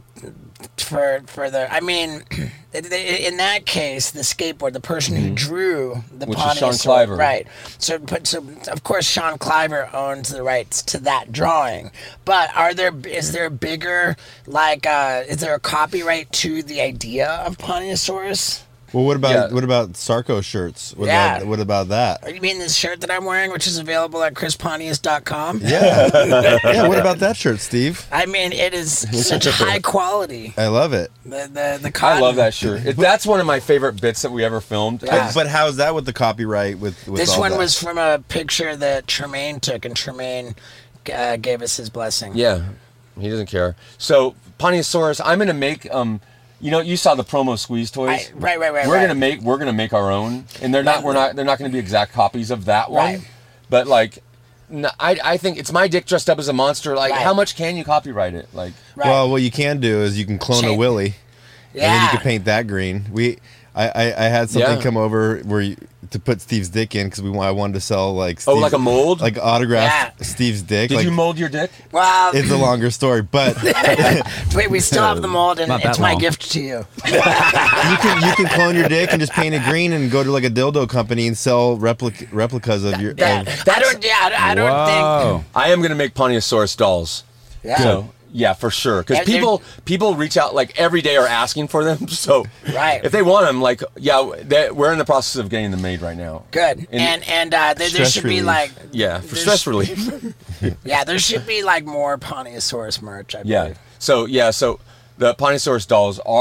for for the. I mean, in that case, the skateboard, the person who drew the Which is Sean Ponyosaurus, Cliver. right? So, but so of course, Sean Cliver owns the rights to that drawing. But are there is there a bigger like uh, is there a copyright to the idea of Ponyosaurus? Well, what about Yeah. what about Sarko shirts? What Yeah. about what about that? Or you mean this shirt that I'm wearing, which is available at chris pontius dot com? Yeah, yeah. What about that shirt, Steve? I mean, it is such high quality. I love it. The the the cotton. I love that shirt. It, that's one of my favorite bits that we ever filmed. Yeah. But, but how's that with the copyright? With, with This all one that? was from a picture that Tremaine took, and Tremaine uh, gave us his blessing. Yeah, he doesn't care. So Ponyosaurus, I'm gonna make um, you know, you saw the promo squeeze toys. I- right, right, right, We're right. gonna make we're gonna make our own, and they're not we're not they're not gonna be exact copies of that one, Right. but like, n- I I think it's my dick dressed up as a monster. Like, Right. how much can you copyright it? Like, Right. Well, what you can do is you can clone a Change- Willy, and then you Yeah. can paint that green. We, I, I, I had something Yeah. come over where you, to put Steve's dick in because we wa- I wanted to sell like Oh, Steve's- like a mold? like autographed Yeah. Steve's dick. did like, you mold your dick? Well, It's a longer story, but wait, we still have the mold, and Not that it's my long. gift to you. you can you can clone your dick and just paint it green and go to like a dildo company and sell replic- replicas of your. That, Of, I don't. Yeah, I, I don't Whoa. think. I am gonna make Ponyosaurus dolls. Yeah. So yeah, for sure. Because And they're- people people reach out like every day are asking for them. So Right. if they want them, like yeah, they, we're in the process of getting them made right now. Good. And- And and uh, there, there Stress should be relief. like. Yeah, for there's- stress relief. Yeah, there should be like more Ponyosaurus merch. I Yeah. believe. So yeah, so the Ponyosaurus dolls are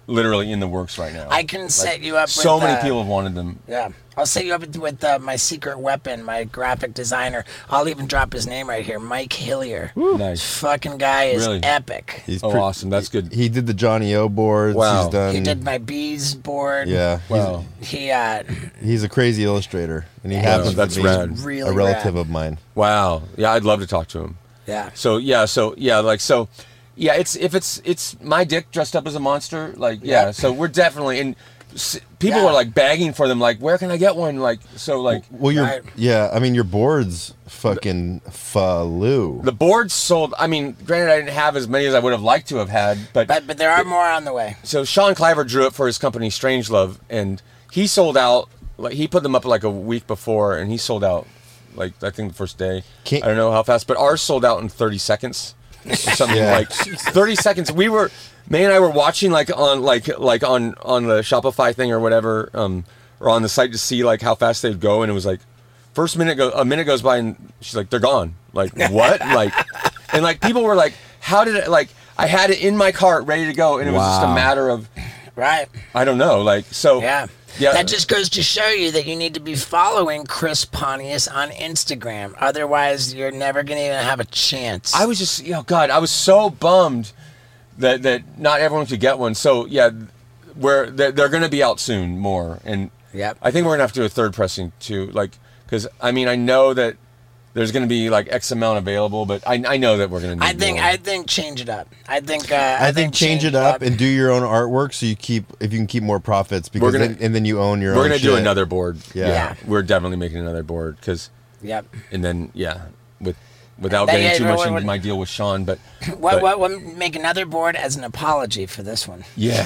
literally in the works right now. I can set you up. So with, many uh, people have wanted them. Yeah, I'll set you up with, with uh, my secret weapon, my graphic designer. I'll even drop his name right here, Mike Hillier. Nice. This fucking guy is Really? epic. He's Oh, pre- awesome. That's good. He did the Johnny O boards. Wow. He's done. He did my bees board. Yeah. Wow. He uh, He's a crazy illustrator, and he Yeah, happens he's- that's to be rad. really a relative rad. of mine. Wow. Yeah, I'd love to talk to him. yeah. So yeah, so yeah, like so, yeah. It's if it's it's my dick dressed up as a monster, like yeah. Yeah. So we're definitely and s- people Yeah. are like begging for them, like where can I get one? Like so, like Well, your Right. yeah, I mean your boards fucking flew. the boards sold. I mean, granted, I didn't have as many as I would have liked to have had, but, But but there are more on the way. so Sean Cliver drew it for his company Strangelove, and he sold out. Like he put them up like a week before, and he sold out. Like I think the first day. Can't- I don't know how fast, but ours sold out in thirty seconds. Or something Yeah. like thirty seconds. We were May and I were watching like on like like on on the Shopify thing or whatever, um, or on the site to see like how fast they'd go, and it was like first minute go a minute goes by and she's like they're gone. Like what? Like and like people were like, how did it like I had it in my cart ready to go, and it was just a Wow. matter of Right. I don't know, like so Yeah. yeah. That just goes to show you that you need to be following Chris Pontius on Instagram. Otherwise, you're never going to even have a chance. I was just, you know, God, I was so bummed that that not everyone could get one. So yeah, we're they're, they're going to be out soon more, and Yep. I think we're gonna have to do a third pressing too, like because I mean I know that there's going to be like X amount available, but I I know that we're going to. I think more. I think change it up. I think uh, I, think change it up and do your own artwork so you keep if you can keep more profits because gonna- then, and then you own your we're own going to do shit. another board. Yeah. Yeah. we're definitely making another board because, Yep. and then yeah, with without That- getting yeah, too what- much what- into what- my deal with Sean, but What, but- what, what, make another board as an apology for this one. yeah.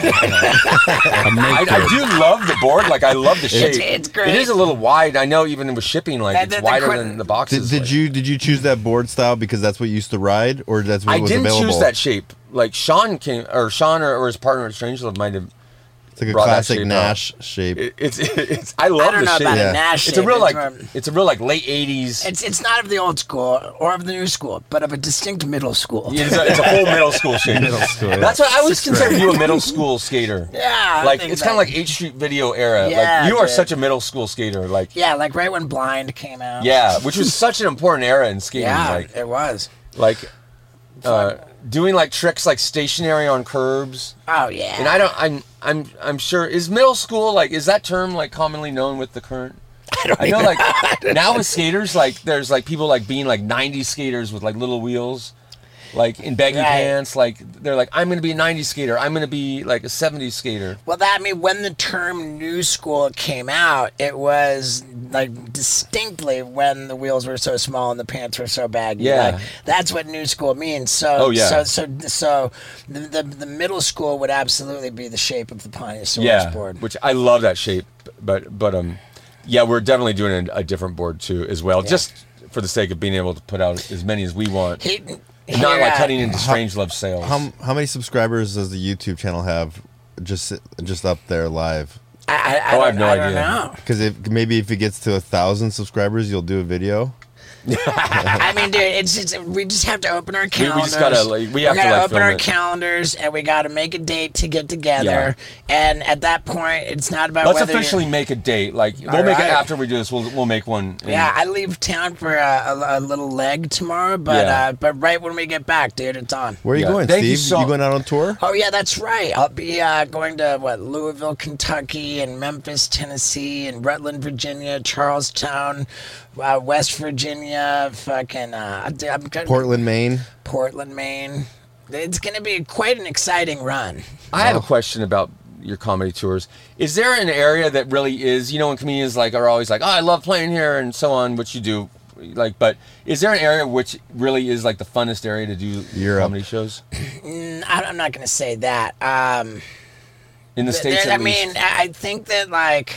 A I, maker. I do love the board. Like I love the shape. it's great. It is a little wide. I know even with shipping, like That- it's that- the wider cor- than the Did, boxes. did like- you did you choose that board style because that's what you used to ride or that's what I was didn't available? choose that shape. Like Sean came, or Sean or, or his partner at Strangelove might have. It's like a brought that classic shape out. Nash shape. It, it's it's. I love I don't the know shape. about Yeah. a Nash It's a shape. real like. more- It's a real like late eighties. It's it's not of the old school or of the new school, but of a distinct middle school. It's a, it's a whole middle school shape. Middle school, yeah. That's what I always consider you a middle school skater. Yeah, I Like think it's that- kind of like H Street Video era. Yeah, like you are dude. such a middle school skater. Like Yeah, like right when Blind came out. yeah, which was such an important era in skating. Yeah, Like it was. like uh, doing like tricks like stationary on curbs. Oh yeah. And I don't. I'm. I'm. I'm sure. Is middle school like? Is that term like commonly known with the current? I don't I know, even- like now with skaters, like there's like people like being like nineties skaters with like little wheels, like in baggy Right. pants. Like they're like, I'm gonna be a nineties skater. I'm gonna be like a seventies skater. Well, that I mean, when the term new school came out, it was like distinctly when the wheels were so small and the pants were so baggy. Yeah. Like, that's what new school means. So, Oh, yeah. so, so, so the, the the middle school would absolutely be the shape of the Pontius Yeah, board. which I love that shape, but but um, yeah, we're definitely doing a, a different board too as well, just for the sake of being able to put out as many as we want, He, and not here, like uh, cutting into Strangelove sales. How how many subscribers does the YouTube channel have? Just just up there live. I, I, I, Oh, I don't, have no I don't idea. know. Because if maybe if it gets to a thousand subscribers, you'll do a video. I mean, dude, it's, it's we just have to open our we calendars. just gotta, like, we have to, gotta like, open film our it. calendars, and we gotta make a date to get together. And at that point, it's not about Let's whether you're- officially make a date. Like we'll All make right. it after we do this. We'll we'll make one. and- Yeah, I leave town for a, a, a little leg tomorrow, but Yeah. uh, but right when we get back, dude, it's on. Where are you Yeah. going, Thank you Steve? so- you going out on tour? Oh yeah, that's right. I'll be uh, going to what Louisville, Kentucky, and Memphis, Tennessee, and Rutland, Virginia, Charlestown, uh, West Virginia, fucking uh, I'm gonna- Portland, Maine. Portland, Maine. It's going to be quite an exciting run. I have a question about your comedy tours. Is there an area that really is, you know, when comedians like are always like, oh, I love playing here and so on, which you do, like, but is there an area which really is like the funnest area to do Europe. comedy shows Mm, I- I'm not going to say that. Um, in the th- states? there- At I least? mean, I I think that like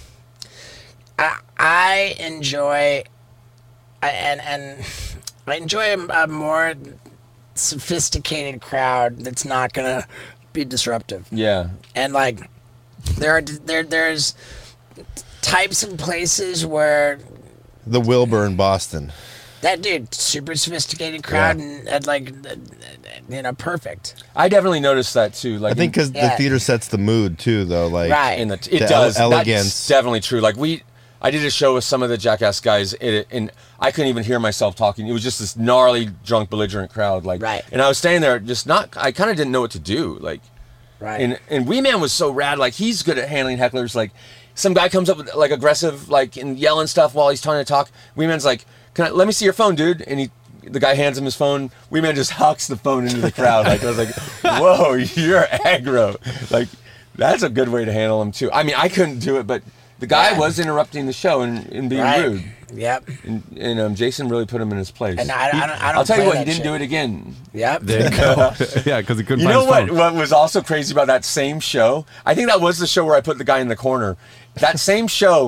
I, I enjoy I, and and I enjoy a, a more sophisticated crowd that's not going to be disruptive. yeah, And like there are there there's types of places where The Wilbur in Boston. That dude, super sophisticated crowd, Yeah. and, and like, you know, perfect. I definitely noticed that too. Like I think because Yeah. the theater sets the mood too, though. Like, Right. in the it the does ele- That's elegance. definitely true. Like we, I did a show with some of the Jackass guys, and, and I couldn't even hear myself talking. It was just this gnarly, drunk, belligerent crowd. Like, Right. And I was standing there, just not. I kind of didn't know what to do. Like, Right. and and Wee Man was so rad. Like he's good at handling hecklers. Like some guy comes up with like aggressive, like and yelling stuff while he's trying to talk. Wee Man's like, "Can I, let me see your phone, dude?" And he, the guy hands him his phone. Wee Man just hucks the phone into the crowd. Like I was like, "Whoa, you're aggro." Like that's a good way to handle him too. I mean, I couldn't do it, but the guy Yeah. was interrupting the show and, and being Right. rude. Yep. And, and um, Jason really put him in his place. And I- I don't- I don't I'll tell you play what, that he didn't shit. do it again. Yep. There you go. Yeah, because he couldn't You find know his what? phone. What was also crazy about that same show? I think that was the show where I put the guy in the corner. That same show.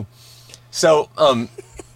So, um,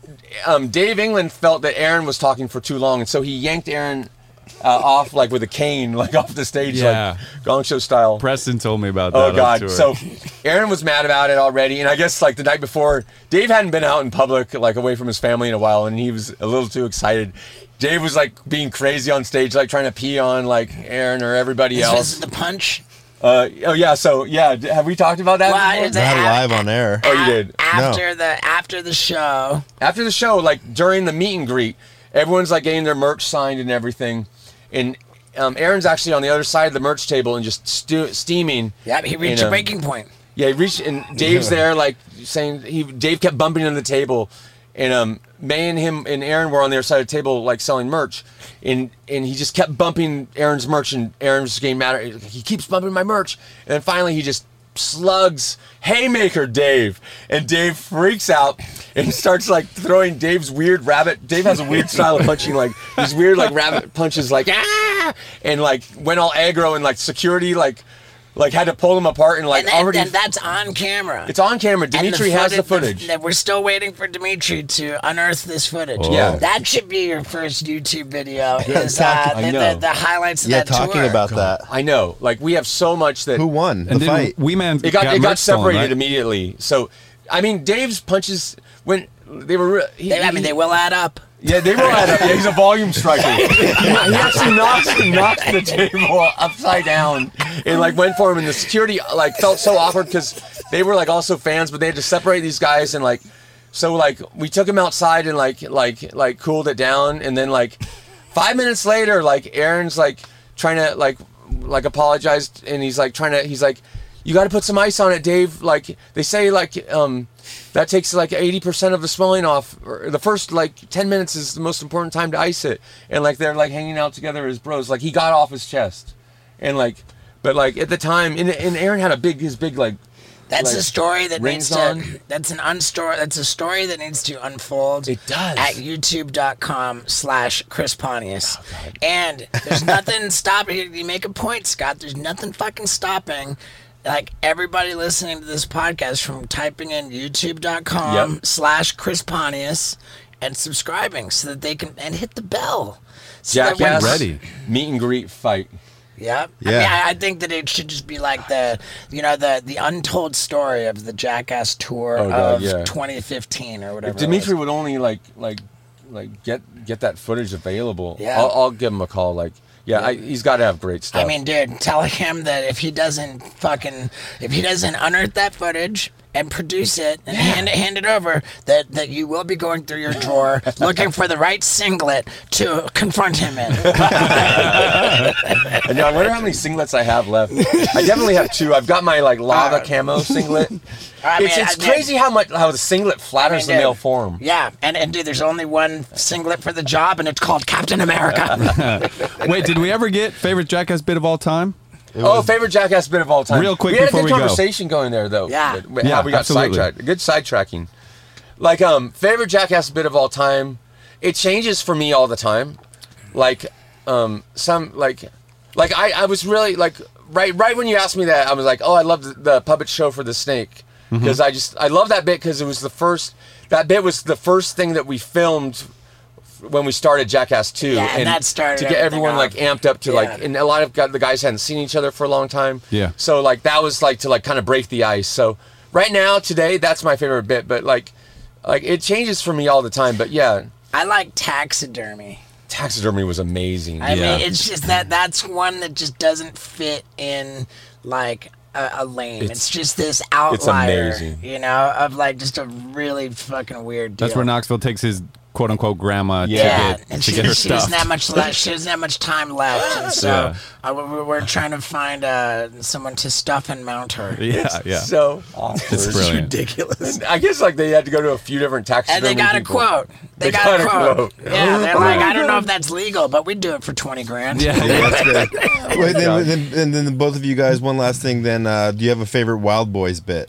um, Dave England felt that Aaron was talking for too long, and so he yanked Aaron uh, off like with a cane, like off the stage, Yeah. like Gong Show style. Preston told me about that. Oh on God! tour. So Aaron was mad about it already, and I guess like the night before, Dave hadn't been out in public, like away from his family in a while, and he was a little too excited. Dave was like being crazy on stage, like trying to pee on like Aaron or everybody This else. was the punch. Uh, oh yeah, so yeah, d- have we talked about that? Well, before? it's Not a- live on air. Oh, you did. After the after the show. After the show, like during the meet and greet, everyone's like getting their merch signed and everything, and um, Aaron's actually on the other side of the merch table and just stu- steaming. Yep, he reached And, a um, breaking point. Yeah, he reached, and Dave's there, like saying he. Dave kept bumping into the table, and um, May and him and Aaron were on their side of the table, like selling merch, and and he just kept bumping Aaron's merch, and Aaron's getting mad. He keeps bumping my merch, and then finally he just slugs haymaker Dave, and Dave freaks out and starts like throwing Dave's weird rabbit. Dave has a weird style of punching, like these weird like rabbit punches, like ah, and like went all aggro, and like security like. Like had to pull them apart and like And, and, already. and that's on camera. It's on camera. And the Dimitri has the footage- footage. the- we're still waiting for Dimitri to unearth this footage. Oh. Yeah. That should be your first YouTube video. Is talking- uh, I the, know. the, the highlights of Yeah, that talking tour. about that. I know. Like we have so much that Who won the and then fight? Wee Man it got, it got merch stolen, separated right? immediately. So I mean, Dave's punches when they were. re- He, They, I mean, he- they will add up. Yeah, they will add up. Yeah, he's a volume striker. he, he actually knocked, knocked the table upside down and like went for him, and the security like felt so awkward because they were like also fans, but they had to separate these guys, and like so like we took him outside and like like like cooled it down, and then like five minutes later, like Aaron's like trying to like like apologized, and he's like trying to he's like, you got to put some ice on it, Dave. Like they say, like um. That takes like eighty percent of the swelling off. Or the first like ten minutes is the most important time to ice it. And like they're like hanging out together as bros. Like he got off his chest. And like, but like at the time, and, and Aaron had a big, his big like. That's like, a story that rings needs to. on. That's an unstory. That's a story that needs to unfold. It does. At youtube dot com slash Chris Pontius. Oh, And there's nothing stopping. You make a point, Scott. There's nothing fucking stopping. Like everybody listening to this podcast from typing in youtube dot com Yep. slash Chris Pontius and subscribing so that they can and hit the bell. So that when- Jackass ready. meet and greet fight. Yep. I Yeah. mean, I, I think that it should just be like the, you know, the the untold story of the Jackass tour Oh, God, of yeah. twenty fifteen or whatever. If it Dimitri was. would only like like like get get that footage available, Yeah. I'll, I'll give him a call. Like, yeah, I, he's got to have great stuff. I mean, dude, tell him that if he doesn't fucking, if he doesn't unearth that footage and produce it and hand it hand it over, that that you will be going through your drawer looking for the right singlet to confront him in. And I wonder how many singlets I have left. I definitely have two. I've got my like lava Uh, camo singlet. I mean, it's it's I- crazy how much how the singlet flatters I mean, the male dude, form. Yeah, and, and dude, there's only one singlet for the job, and it's called Captain America. Wait, did we ever get favorite Jackass bit of all time? Oh, favorite Jackass bit of all time. Real quick we had before a we good go. conversation going there though. Yeah. But- but Yeah, how we got absolutely. sidetracked. Good sidetracking. Like um, favorite Jackass bit of all time. It changes for me all the time. Like um, some like like I, I was really like right right when you asked me that I was like, oh, I love the, the puppet show for the snake because I just I love that bit because it was the first that bit was the first thing that we filmed when we started Jackass two, Yeah, and that started to get everything everyone like off. amped up to Yeah. like, and a lot of gu- the guys hadn't seen each other for a long time. Yeah. So like that was like to like kind of break the ice. So right now today, that's my favorite bit. But like, like it changes for me all the time. But yeah, I like taxidermy. Taxidermy was amazing. I Yeah. mean, it's just that that's one that just doesn't fit in like a, a lane. It's, It's- just this outlier, amazing. you know, of like just a really fucking weird deal. That's where Knoxville takes his quote unquote grandma Yeah, to get, and to she, get her she stuff. doesn't have much left. She doesn't have much time left, and so Yeah. uh, we're, we're trying to find uh, someone to stuff and mount her. Yeah, yeah. So awkward. It's brilliant. Ridiculous. I guess like they had to go to a few different And taxidermy they got a people. quote. They, They got, got a a quote. quote. Yeah, they're like, I don't know if that's legal, but we'd do it for twenty grand. Yeah, yeah. That's great. Wait, then, then, and then both of you guys, one last thing. Then, uh, do you have a favorite Wild Boys bit?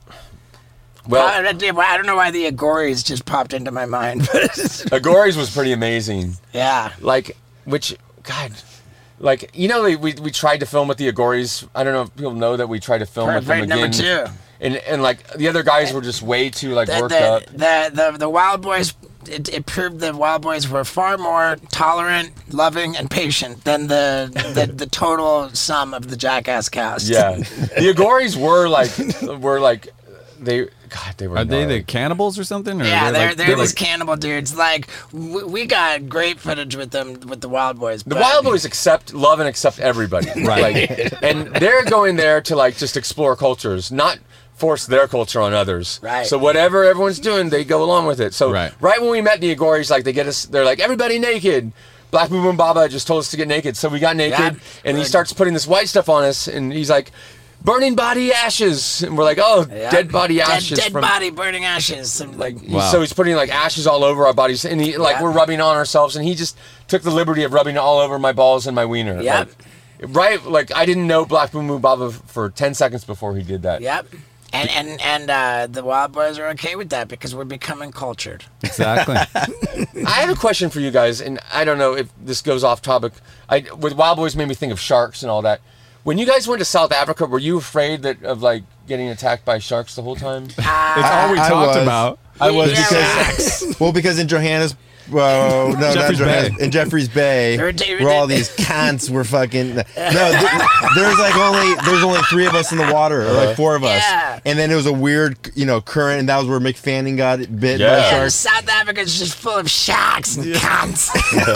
Well, I, I don't know why the Agories just popped into my mind, but Agories was pretty amazing. yeah. Like, which, God, like, you know, we, we, we tried to film with the Agories. I don't know if people know that we tried to film with them Right, again. number two. And, and like, the other guys were just way too, like, The, worked the, up. the, the, the Wild Boys, it, it proved the Wild Boys were far more tolerant, loving, and patient than the the, the total sum of the Jackass cast. Yeah. The Agories were, like, were, like, they, God, they were Are they gnarly. the cannibals or something? Or Yeah, they're, like, they're, like- these cannibal dudes. Like, we, we got great footage with them, with the Wild Boys. The but- Wild Boys accept, love, and accept everybody. Right. Like, and they're going there to, like, just explore cultures, not force their culture on others. Right. So whatever everyone's doing, they go along with it. So Right. right, when we met the Agories, like, they get us, they're like, everybody naked. Black Boom Boom Baba just told us to get naked. So we got naked, Yeah. and he Good. starts putting this white stuff on us, and he's like, burning body ashes. And we're like, oh, Yeah. dead body Dead- ashes. Dead, from, body burning ashes. Some, Like, like, he- Wow. so he's putting like ashes all over our bodies, and he like Yeah. we're rubbing on ourselves, and he just took the liberty of rubbing it all over my balls and my wiener. Yep. Like, right, like I didn't know Black Boom Boom Baba for ten seconds before he did that. yep. And and and uh, the Wild Boys are okay with that because we're becoming cultured. Exactly. I have a question for you guys, and I don't know if this goes off topic. I with Wild Boys made me think of sharks and all that. When you guys went to South Africa, were you afraid that of like getting attacked by sharks the whole time? It's all we I talked was. about. I was Yeah. because well, because in Johannes, well, no, Jeffreys not Johannes, Bay. in Jeffreys Bay, They were- they were- where all these cunts were fucking. No, th- there's like only there's only three of us in the water, or like four of us, Yeah. and then it was a weird, you know, current, and that was where McFanning got bit by Yeah. Yeah, sharks. South Africa's just full of sharks and cunts.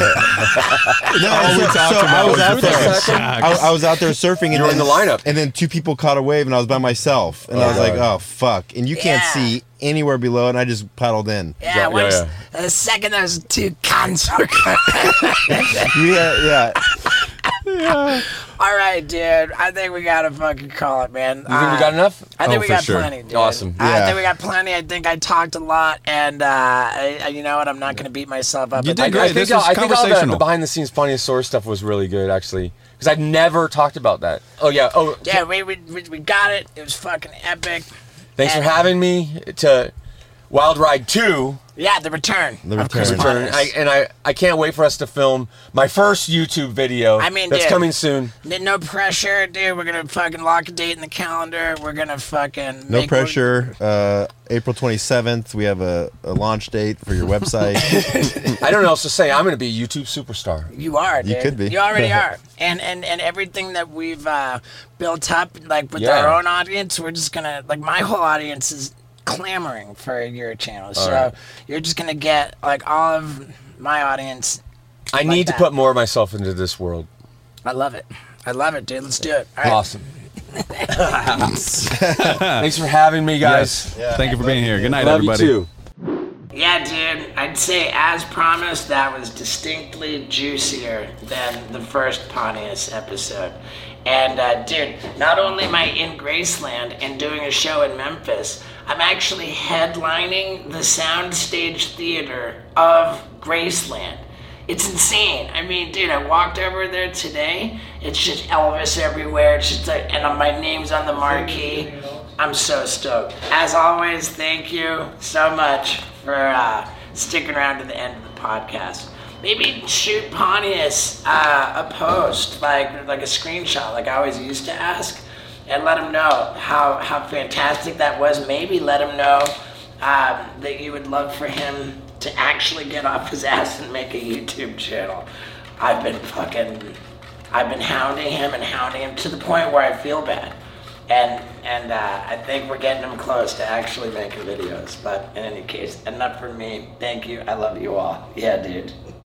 No, All we so, talked so I about was was out there. sharks. I, I was out there surfing, and You were then in the lineup. and then two people caught a wave, and I was by myself, and I was Yeah. like, "Oh fuck!" And you can't Yeah. see anywhere below, and I just paddled in. Yeah, Yeah, once yeah, the second those two cunts were coming. Yeah, yeah. All right, dude. I think we gotta fucking call it, man. You think we got enough? I think Oh, we for got sure. plenty, dude. Awesome. I Yeah. think we got plenty. I think I talked a lot, and uh, I, I- you know what? I'm not gonna beat myself up. You I did think great. I think, This all- was I think all the, the conversational. behind the scenes funniest source stuff was really good, actually, because I've never talked about that. Oh yeah. Oh Yeah, we, we we we got it. It was fucking epic. thanks for And- having me to Wild Ride two. Yeah, the return. The of Chris return. Return. Pontus. I, and I, I can't wait for us to film my first YouTube video. I mean, that's dude. coming soon. N- No pressure, dude. We're gonna fucking lock a date in the calendar. We're gonna fucking No make- pressure. Uh, April twenty-seventh, we have a, a launch date for your website. I don't know what else to say. I'm going to be a YouTube superstar. You are, dude. You could be. You already are. And and and everything that we've uh, built up, like with Yeah. our own audience, we're just gonna like my whole audience is clamoring for your channel. So right. you're just gonna get like all of my audience. I Like need that. to put more of myself into this world. I love it. I love it, dude. Let's do it. All right. Awesome. Thanks for having me, guys. Yes. Thank you for being here. Good night, Love everybody. you too. Yeah, dude. I'd say, as promised, that was distinctly juicier than the first Pontius episode. And, uh, dude, not only am I in Graceland and doing a show in Memphis, I'm actually headlining the Soundstage Theater of Graceland. It's insane. I mean, dude, I walked over there today. It's just Elvis everywhere. It's just like, and my name's on the marquee. I'm so stoked. As always, thank you so much for uh, sticking around to the end of the podcast. Maybe shoot Pontius uh, a post, like like a screenshot, like I always used to ask, and let him know how, how fantastic that was. Maybe let him know um, that you would love for him to actually get off his ass and make a YouTube channel. I've been fucking, I've been hounding him and hounding him to the point where I feel bad. And and uh, I think we're getting them close to actually making videos. But in any case, enough from me. Thank you. I love you all. Yeah, dude.